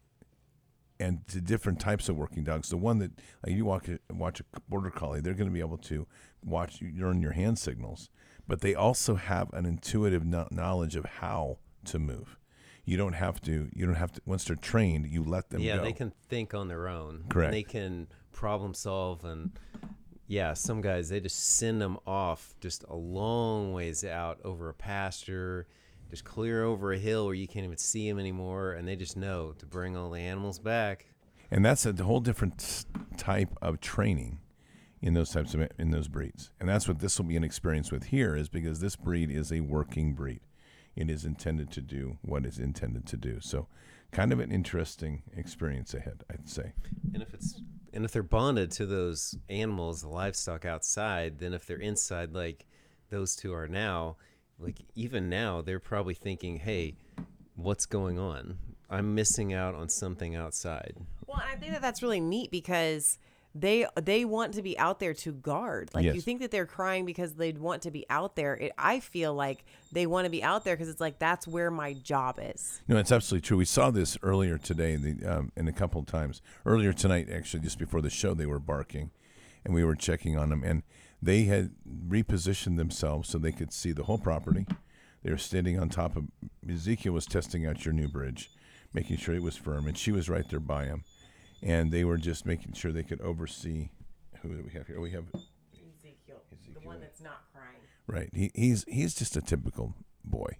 And to different types of working dogs, the one that like you walk, watch a border collie, they're going to be able to watch you learn your hand signals, but they also have an intuitive no- knowledge of how to move. You don't have to. You don't have to. Once they're trained, you let them yeah, go. they can think on their own. Correct. And they can problem solve. And yeah, some guys, they just send them off just a long ways out over a pasture, just clear over a hill where you can't even see them anymore. And they just know to bring all the animals back. And that's a whole different s- type of training in those types of in those breeds. And that's what this will be an experience with here, is because this breed is a working breed. It is intended to do what it's intended to do. So, kind of an interesting experience ahead, I'd say. And if it's and if they're bonded to those animals, the livestock outside, then if they're inside like those two are now, like even now, they're probably thinking, "Hey, what's going on? I'm missing out on something outside." Well, I think that that's really neat because they they want to be out there to guard. Like Yes. you think that they're crying because they'd want to be out there. It, I feel like they want to be out there because it's like that's where my job is. No, it's absolutely true. We saw this earlier today, the, um, and a couple of times earlier tonight. Actually, just before the show, they were barking, and we were checking on them, and they had repositioned themselves so they could see the whole property. They were standing on top of. Ezekiel was testing out your new bridge, making sure it was firm, and she was right there by him, and they were just making sure they could oversee. Who do we have here? We have Ezekiel, the one that's not crying. right. He, he's he's just a typical boy.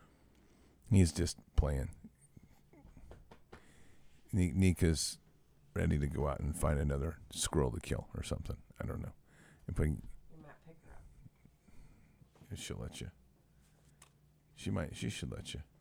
He's just playing. Ni- Nika's ready to go out and find another squirrel to kill or something. I don't know. If we, can- You might pick her up. if she'll let you. She might. She should let you.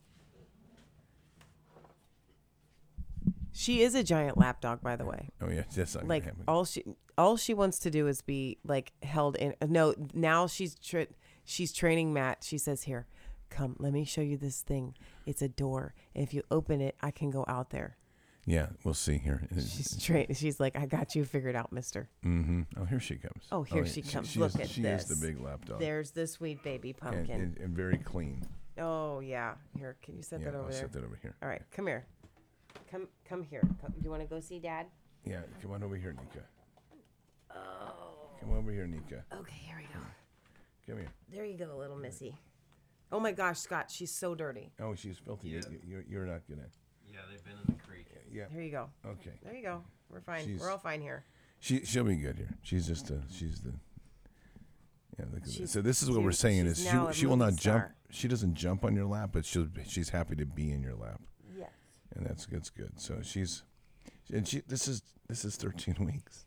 She is a giant lap dog, by the way. Oh yeah, that's not Like gonna happen. all she all she wants to do is be like held in. No, now she's tra- she's training Matt. She says, "Here, come, let me show you this thing. It's a door. And if you open it, I can go out there." Yeah, we'll see here. She's tra- She's like, "I got you figured out, Mister." Mm-hmm. Oh, here she comes. Oh, here yeah, she comes. She Look is, at she this. is the big lap dog. There's the sweet baby and, pumpkin. and, and very clean. Oh yeah, here. Can you set Yeah, that over I'll there? set that over here. All right, come here. Come, come here. Come, you want to go see Dad? Yeah, come on over here, Nika. Oh. Come over here, Nika. Okay, here we go. Come here. There you go, little missy. Oh my gosh, Scott, she's so dirty. Oh, she's filthy. You, you, you're not gonna. Yeah, they've been in the creek. Yeah. There you go. Okay. There you go. We're fine. She's- We're all fine here. She she'll be good here. She's just a she's the. Yeah, look at this. She's- So this is what we're she's- saying she's is now a she she will movie not jump. star. She doesn't jump on your lap, but she'll she's happy to be in your lap, Yes. and that's that's good. So she's, and she this is this is thirteen weeks,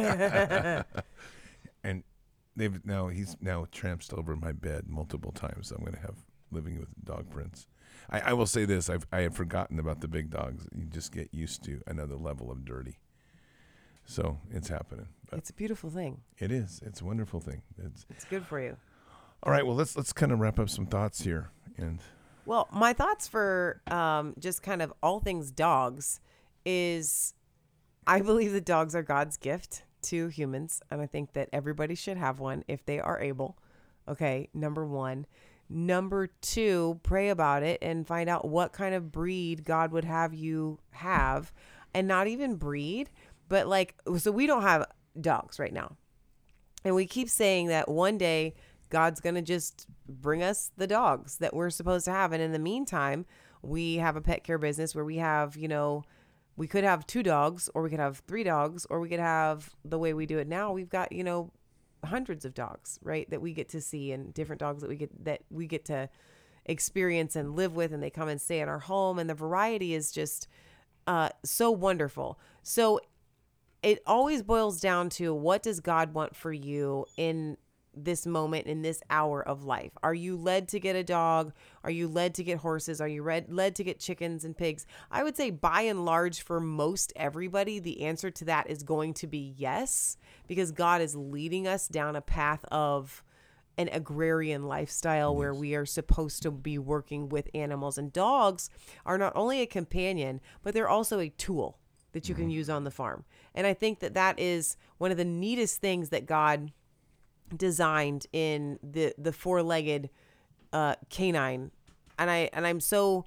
and they've now he's now tramped over my bed multiple times. I'm going to have living with dog prints. I, I will say this: I've I have forgotten about the big dogs. You just get used to another level of dirty. So it's happening. But It's a beautiful thing. it is. It's a wonderful thing. It's It's good for you. all right. Well, let's let's kind of wrap up some thoughts here. And Well, my thoughts for um, just kind of all things dogs is I believe that dogs are God's gift to humans. And I think that everybody should have one if they are able. Okay, number one. Number two, pray about it and find out what kind of breed God would have you have. And not even breed, but like, so we don't have dogs right now. And we keep saying that one day God's going to just bring us the dogs that we're supposed to have. And in the meantime, we have a pet care business where we have, you know, we could have two dogs, or we could have three dogs, or we could have, the way we do it now, we've got, you know, hundreds of dogs, right, that we get to see, and different dogs that we get that we get to experience and live with, and they come and stay in our home, and the variety is just uh, so wonderful. So it always boils down to, what does God want for you in this moment, in this hour of life? Are you led to get a dog? Are you led to get horses? Are you led, led to get chickens and pigs? I would say by and large, for most everybody, the answer to that is going to be yes, because God is leading us down a path of an agrarian lifestyle where we are supposed to be working with animals. And dogs are not only a companion, but they're also a tool that you can use on the farm. And I think that that is one of the neatest things that God designed in the the four-legged uh canine. And I and I'm so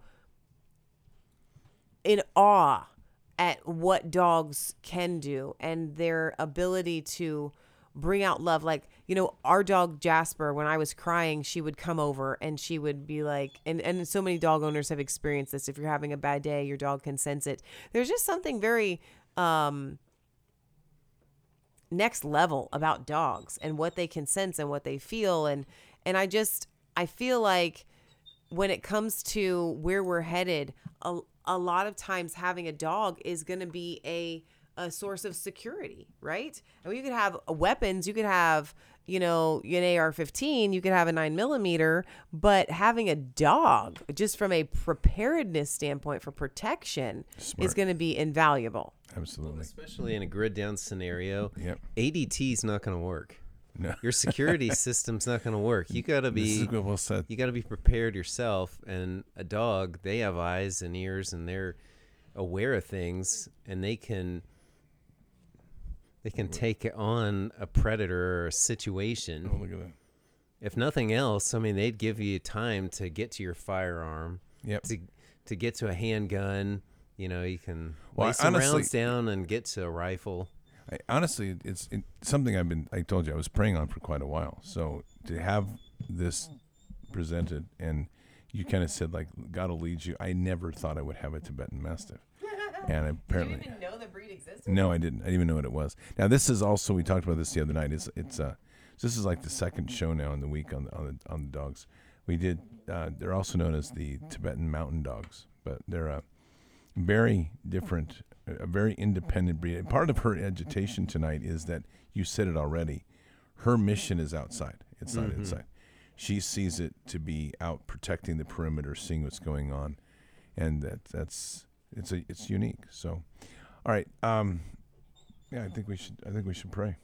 in awe at what dogs can do and their ability to bring out love. Like, you know, our dog Jasper, when I was crying, she would come over and she would be like, and, and so many dog owners have experienced this. If you're having a bad day, your dog can sense it. There's just something very um, next level about dogs and what they can sense and what they feel. And, and I just, I feel like when it comes to where we're headed, a, a lot of times having a dog is going to be a a source of security, right? I mean, you could have weapons, you could have, you know, an A R fifteen, you could have a nine millimeter, but having a dog, just from a preparedness standpoint for protection, Smart. is going to be invaluable. Absolutely. Especially in a grid down scenario, Yep. A D T is not going to work. No. Your security system's not going to work. You got to This be is well said. you got to be prepared yourself. And a dog, they have eyes and ears, and they're aware of things, and they can they can take on a predator or a situation. Oh, look at that. If nothing else, I mean, they'd give you time to get to your firearm, Yep. to to get to a handgun. You know, you can Well, lay some honestly- rounds down and get to a rifle. I, honestly, it's it, something I've been, I told you, I was praying on for quite a while. So to have this presented, and you kind of said, like, God will lead you. I never thought I would have a Tibetan Mastiff. And apparently, Did you even know the breed existed? no, I didn't. I didn't even know what it was. Now, this is also, we talked about this the other night. It's, it's uh, this is like the second show now in the week on the, on the, on the dogs. We did, uh, they're also known as the Tibetan mountain dogs, but they're a very different, a very independent breed. And part of her agitation tonight is that you said it already. Her mission is outside. It's not Mm-hmm. inside. She sees it to be out protecting the perimeter, seeing what's going on, and that that's it's a it's unique. So, all right, um, yeah, I think we should I think we should pray.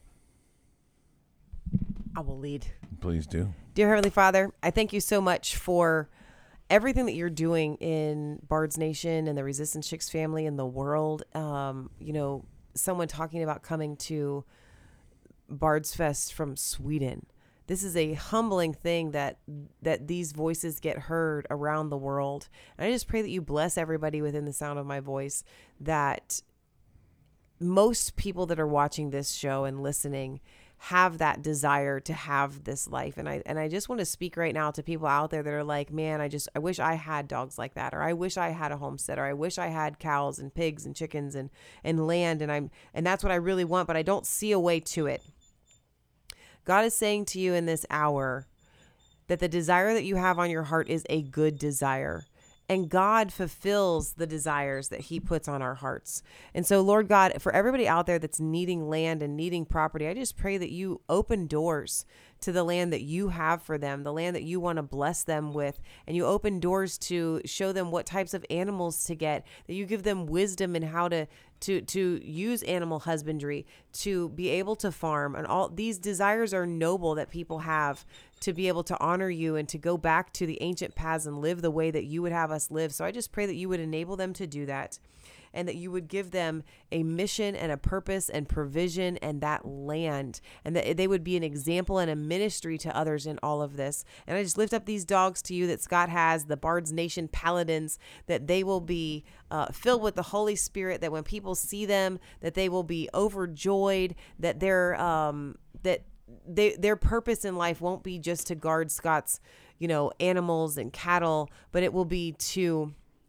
I will lead. Please do. Dear Heavenly Father, I thank you so much for everything that you're doing in Bard's Nation and the Resistance Chicks family and the world. Um, you know, someone talking about coming to Bard's Fest from Sweden. This is a humbling thing that that these voices get heard around the world. And I just pray that you bless everybody within the sound of my voice, that most people that are watching this show and listening have that desire to have this life. And I and I just want to speak right now to people out there that are like, man, I just I wish I had dogs like that, or I wish I had a homestead, or I wish I had cows and pigs and chickens and and land, and I'm and that's what I really want, but I don't see a way to it. God is saying to you in this hour that the desire that you have on your heart is a good desire. And God fulfills the desires that he puts on our hearts. And so, Lord God, for everybody out there that's needing land and needing property, I just pray that you open doors to the land that you have for them, the land that you want to bless them with. And you open doors to show them what types of animals to get, that you give them wisdom in how to to to use animal husbandry, to be able to farm. And all these desires are noble that people have, to be able to honor you and to go back to the ancient paths and live the way that you would have us live. So I just pray that you would enable them to do that, and that you would give them a mission and a purpose and provision and that land, and that they would be an example and a ministry to others in all of this. And I just lift up these dogs to you that Scott has, the Bard's Nation Paladins, that they will be uh, filled with the Holy Spirit, that when people see them, that they will be overjoyed, that they're, um, that they, their purpose in life won't be just to guard Scott's, you know, animals and cattle, but it will be to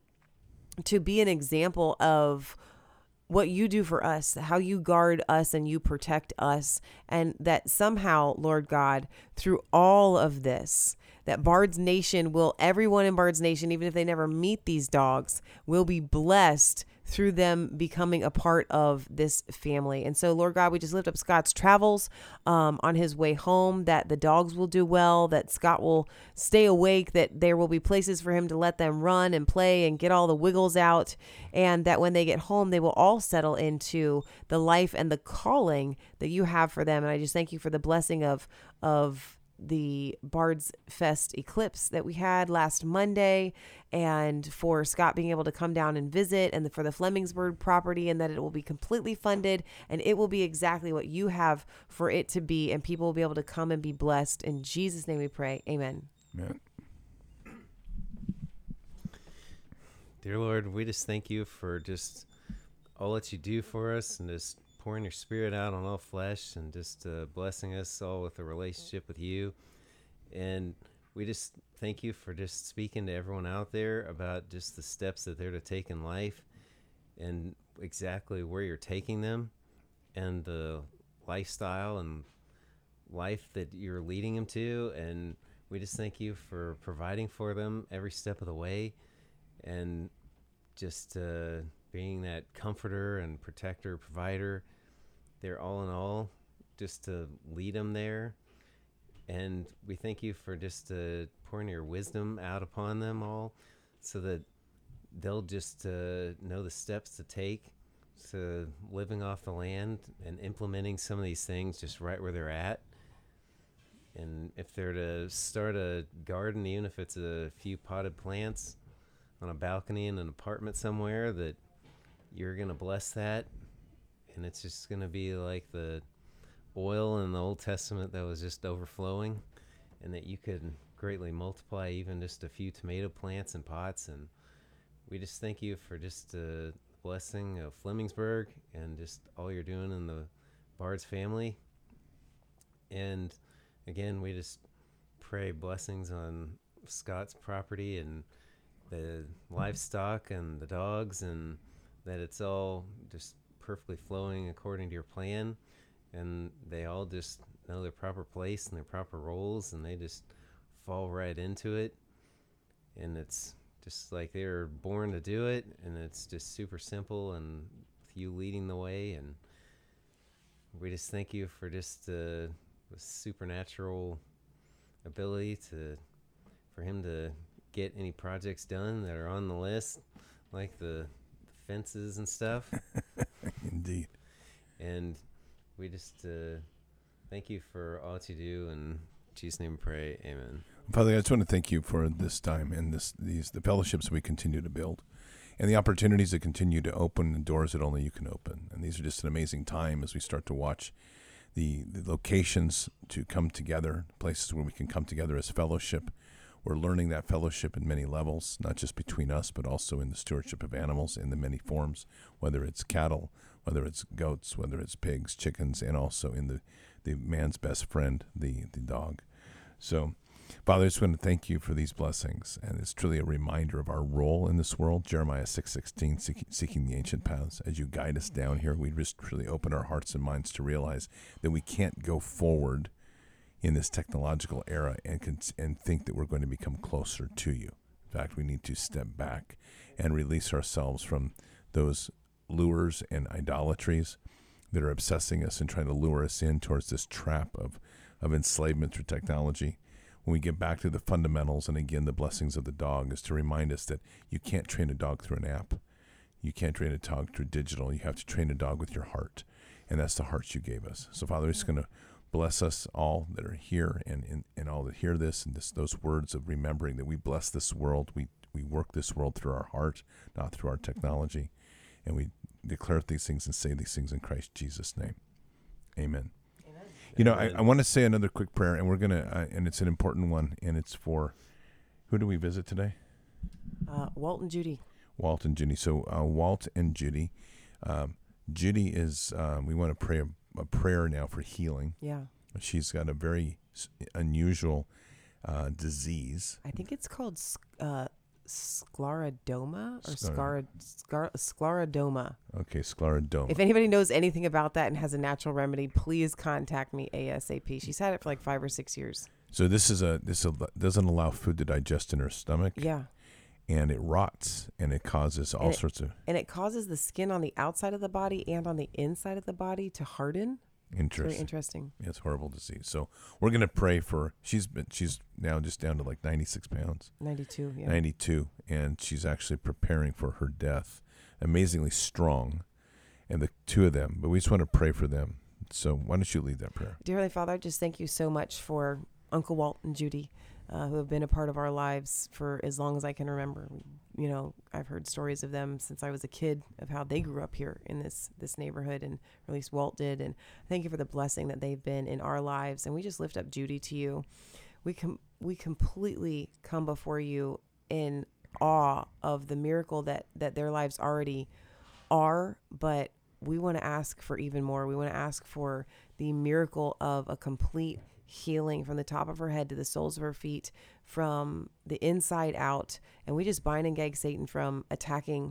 to be an example of what you do for us, how you guard us and you protect us. And that somehow, Lord God, through all of this, that Bard's Nation will, everyone in Bard's Nation, even if they never meet these dogs, will be blessed through them becoming a part of this family. And so, Lord God, we just lift up Scott's travels um, on his way home, that the dogs will do well, that Scott will stay awake, that there will be places for him to let them run and play and get all the wiggles out, and that when they get home, they will all settle into the life and the calling that you have for them. And I just thank you for the blessing of, of, the Bards Fest eclipse that we had last Monday, and for Scott being able to come down and visit, and the, for the Flemingsburg property, and that it will be completely funded and it will be exactly what you have for it to be, and people will be able to come and be blessed. In Jesus' name we pray. Amen. Amen. Dear Lord, we just thank you for just all that you do for us, and just pouring your spirit out on all flesh, and just uh, blessing us all with a relationship with you. And we just thank you for just speaking to everyone out there about just the steps that they're to take in life, and exactly where you're taking them, and the lifestyle and life that you're leading them to. And we just thank you for providing for them every step of the way, and just uh, being that comforter and protector, provider. They're all in all, just to lead them there. And we thank you for just uh, pouring your wisdom out upon them all, so that they'll just uh, know the steps to take to living off the land and implementing some of these things just right where they're at. And if they're to start a garden, even if it's a few potted plants on a balcony in an apartment somewhere, that you're going to bless that. And it's just going to be like the oil in the Old Testament that was just overflowing, and that you could greatly multiply even just a few tomato plants in pots. And we just thank you for just the blessing of Flemingsburg and just all you're doing in the Bards family. And again, we just pray blessings on Scott's property and the livestock and the dogs, and that it's all just perfectly flowing according to your plan, and they all just know their proper place and their proper roles, and they just fall right into it. And it's just like they were born to do it, and it's just super simple, and with you leading the way. And we just thank you for just uh, the supernatural ability to for him to get any projects done that are on the list, like the, the fences and stuff. Indeed. And we just uh, thank you for all that you do. In Jesus' name we pray. Amen. Father, I just want to thank you for this time and this these the fellowships we continue to build, and the opportunities that continue to open, and doors that only you can open. And these are just an amazing time as we start to watch the, the locations to come together, places where we can come together as fellowship. We're learning that fellowship in many levels, not just between us, but also in the stewardship of animals in the many forms, whether it's cattle, whether it's goats, whether it's pigs, chickens, and also in the, the man's best friend, the, the dog. So, Father, I just want to thank you for these blessings, and it's truly a reminder of our role in this world. Jeremiah six sixteen, seeking, seeking the ancient paths. As you guide us down here, we just truly open our hearts and minds to realize that we can't go forward in this technological era and can, and think that we're going to become closer to you. In fact, we need to step back and release ourselves from those lures and idolatries that are obsessing us and trying to lure us in towards this trap of, of enslavement through technology. When we get back to the fundamentals, and again, the blessings of the dog is to remind us that you can't train a dog through an app. You can't train a dog through digital. You have to train a dog with your heart, and that's the heart you gave us. So, Father, we're just going to bless us all that are here, and, and, and all that hear this, and this, those words of remembering that we bless this world. We, we work this world through our heart, not through our technology. And we declare these things and say these things in Christ Jesus' name. Amen. Amen. You know, I, I want to say another quick prayer, and we're going to, uh, and it's an important one, and it's for, who do we visit today? Uh, Walt and Judy. Walt and Judy. So uh, Walt and Judy. Um, Judy is, uh, we want to pray a, a prayer now for healing. Yeah. She's got a very unusual uh, disease. I think it's called uh, sclerodoma or Scler- scar, scar, sclerodoma. Okay, sclerodoma. If anybody knows anything about that and has a natural remedy, please contact me ASAP. She's had it for like five or six years. So this is a this al- doesn't allow food to digest in her stomach, Yeah. and it rots, and it causes all And it- sorts of And it causes the skin on the outside of the body and on the inside of the body to harden. It's very interest. interesting. Yeah, it's horrible to see. So we're gonna pray for. She's been she's now just down to like ninety-six pounds, ninety-two. Yeah. ninety-two, and she's actually preparing for her death. Amazingly strong, and the two of them. But we just want to pray for them. So why don't you lead that prayer? Dear Heavenly Father, I just thank you so much for Uncle Walt and Judy, uh, who have been a part of our lives for as long as I can remember. You know, I've heard stories of them since I was a kid of how they grew up here in this this neighborhood, and or at least Walt did. And thank you for the blessing that they've been in our lives. And we just lift up Judy to you. We com- we completely come before you in awe of the miracle that that their lives already are, but we want to ask for even more. We want to ask for the miracle of a complete healing from the top of her head to the soles of her feet, from the inside out. And we just bind and gag Satan from attacking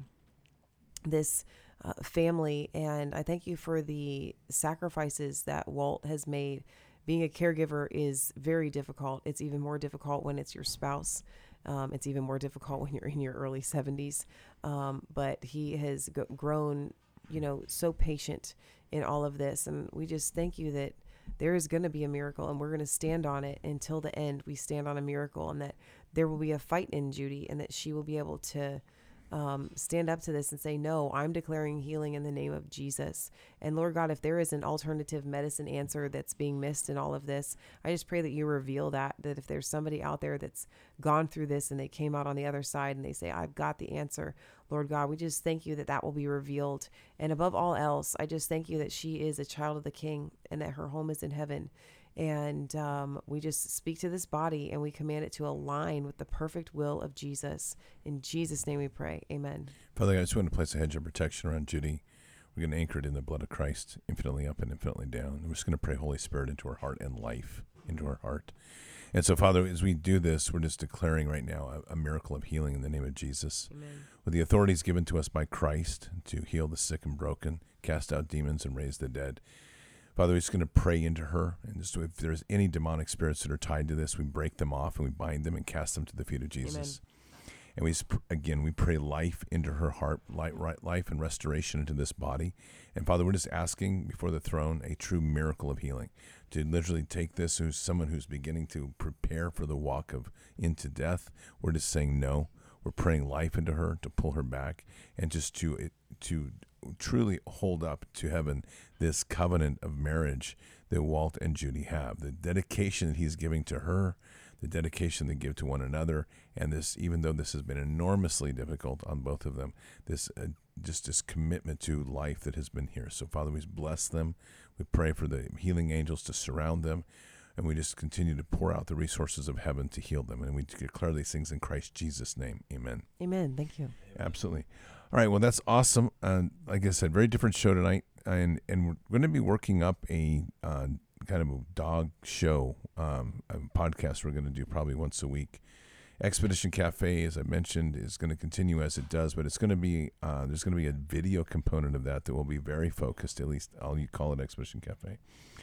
this uh, family. And I thank you for the sacrifices that Walt has made. Being a caregiver is very difficult. It's even more difficult when it's your spouse. Um, it's even more difficult when you're in your early seventies. Um, but he has g- grown, you know, so patient in all of this. And we just thank you that there is going to be a miracle, and we're going to stand on it until the end. We stand on a miracle, and that there will be a fight in Judy, and that she will be able to um, stand up to this and say, no, I'm declaring healing in the name of Jesus. And Lord God, if there is an alternative medicine answer that's being missed in all of this, I just pray that you reveal that, that if there's somebody out there that's gone through this and they came out on the other side and they say, I've got the answer, Lord God, we just thank you that that will be revealed. And above all else, I just thank you that she is a child of the King and that her home is in heaven. And um, we just speak to this body and we command it to align with the perfect will of Jesus. In Jesus' name we pray. Amen. Father, I just want to place a hedge of protection around Judy. We're going to anchor it in the blood of Christ, infinitely up and infinitely down. And we're just going to pray Holy Spirit into her heart and life into her heart. And so, Father, as we do this, we're just declaring right now a, a miracle of healing in the name of Jesus. Amen. With the authorities given to us by Christ to heal the sick and broken, cast out demons, and raise the dead. Father, we're just going to pray into her. And just if there's any demonic spirits that are tied to this, we break them off and we bind them and cast them to the feet of Jesus. Amen. And we, again, we pray life into her heart, life, life and restoration into this body. And Father, we're just asking before the throne a true miracle of healing, to literally take this who's someone who's beginning to prepare for the walk of into death. We're just saying no. We're praying life into her to pull her back and just to to truly hold up to heaven this covenant of marriage that Walt and Judy have, the dedication that he's giving to her, the dedication they give to one another, and this, even though this has been enormously difficult on both of them, this uh, just this commitment to life that has been here. So, Father, we bless them. We pray for the healing angels to surround them, and we just continue to pour out the resources of heaven to heal them. And we declare these things in Christ Jesus' name. Amen. Amen. Thank you. Absolutely. All right. Well, that's awesome. Uh, like I said, very different show tonight, and and we're going to be working up a uh, kind of a dog show, um, a podcast we're going to do probably once a week. Expedition Cafe, as I mentioned, is going to continue as it does, but it's going to be uh, there's going to be a video component of that that will be very focused. At least I'll call it Expedition Cafe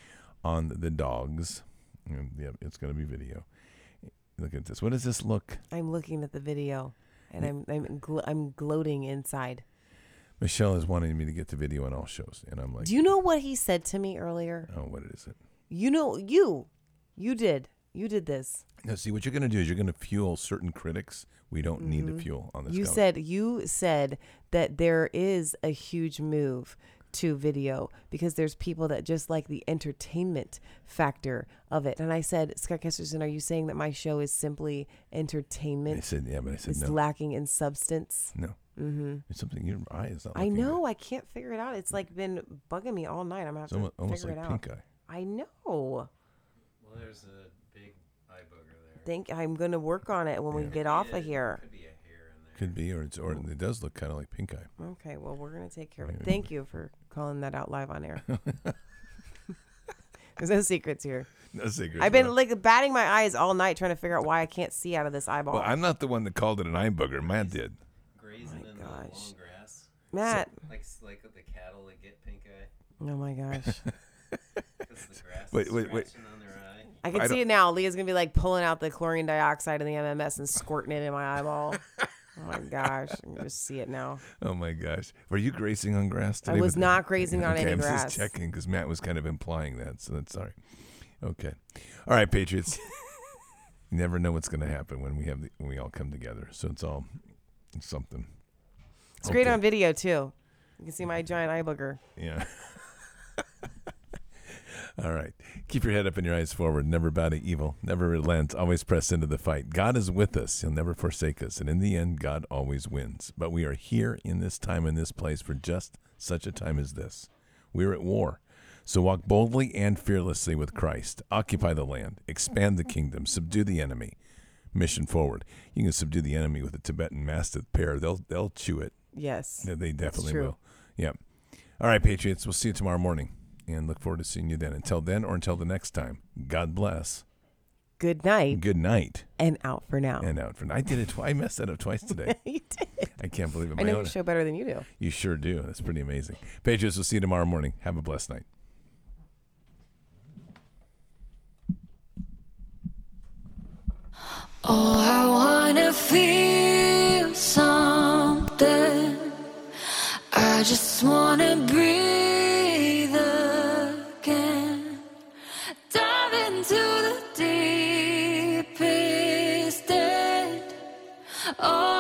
on the dogs. And, yeah, it's going to be video. Look at this. What does this look? I'm looking at the video, and I'm I'm gl- I'm gloating inside. Michelle is wanting me to get the video on all shows, and I'm like, do you know what he said to me earlier? oh, what is it? You know, you, you did, you did this. Now, see, what you're going to do is you're going to fuel certain critics we don't mm-hmm. need to fuel on this. You gallery. said you said that there is a huge move to video because there's people that just like the entertainment factor of it. And I said, Scott Kesterson, are you saying that my show is simply entertainment? I said, yeah, but I said it's no. lacking in substance. No. Mm-hmm. It's something your eye is not. I know. At. I can't figure it out. It's like been bugging me all night. I'm gonna have it's to almost, almost figure like it pink out. eye. I know. Well, there's a big eye booger there. Think I'm gonna work on it when Yeah. we get off of here. Could be a hair in there. Could be, or it's, or it does look kind of like pink eye. Okay, well, we're going to take care of it. Maybe. Thank you for calling that out live on air. There's no secrets here. No secrets. I've been bro. like batting my eyes all night trying to figure out why I can't see out of this eyeball. Well, I'm not the one that called it an eye booger. Matt did. Grazing in the long gosh. grass. Matt. Like like the cattle that get pink eye. Oh my gosh. Because the grass Wait, is wait, wait. scratching on their eye. I can I see it now. Leah's going to be like pulling out the chlorine dioxide and the M M S and squirting it in my eyeball. Oh my gosh. I can just see it now. Oh my gosh. Were you grazing on grass today? I was with- not grazing on okay, any I'm grass. just checking because Matt was kind of implying that, so that's sorry. Okay. All right, Patriots. You never know what's going to happen when we have the, when we all come together. So it's all it's something. It's great Okay. on video too. You can see my giant eye booger. Yeah. All right. Keep your head up and your eyes forward. Never bow to evil. Never relent. Always press into the fight. God is with us. He'll never forsake us. And in the end, God always wins. But we are here in this time and this place for just such a time as this. We're at war. So walk boldly and fearlessly with Christ. Occupy the land. Expand the kingdom. Subdue the enemy. Mission forward. You can subdue the enemy with a Tibetan Mastiff pair. They'll they'll chew it. Yes. Yeah, they definitely true. will. Yeah. All right, Patriots. We'll see you tomorrow morning. And look forward to seeing you then. Until then or until the next time, God bless. Good night Good night. and out for now. And out for now. I did it twice. I messed that up twice today. You did. I can't believe it. I My know own- your show better than you do. You sure do. That's pretty amazing. Patriots, we'll see you tomorrow morning. Have a blessed night. Oh, I wanna feel something. I just wanna breathe again. Dive into the deepest end. Oh,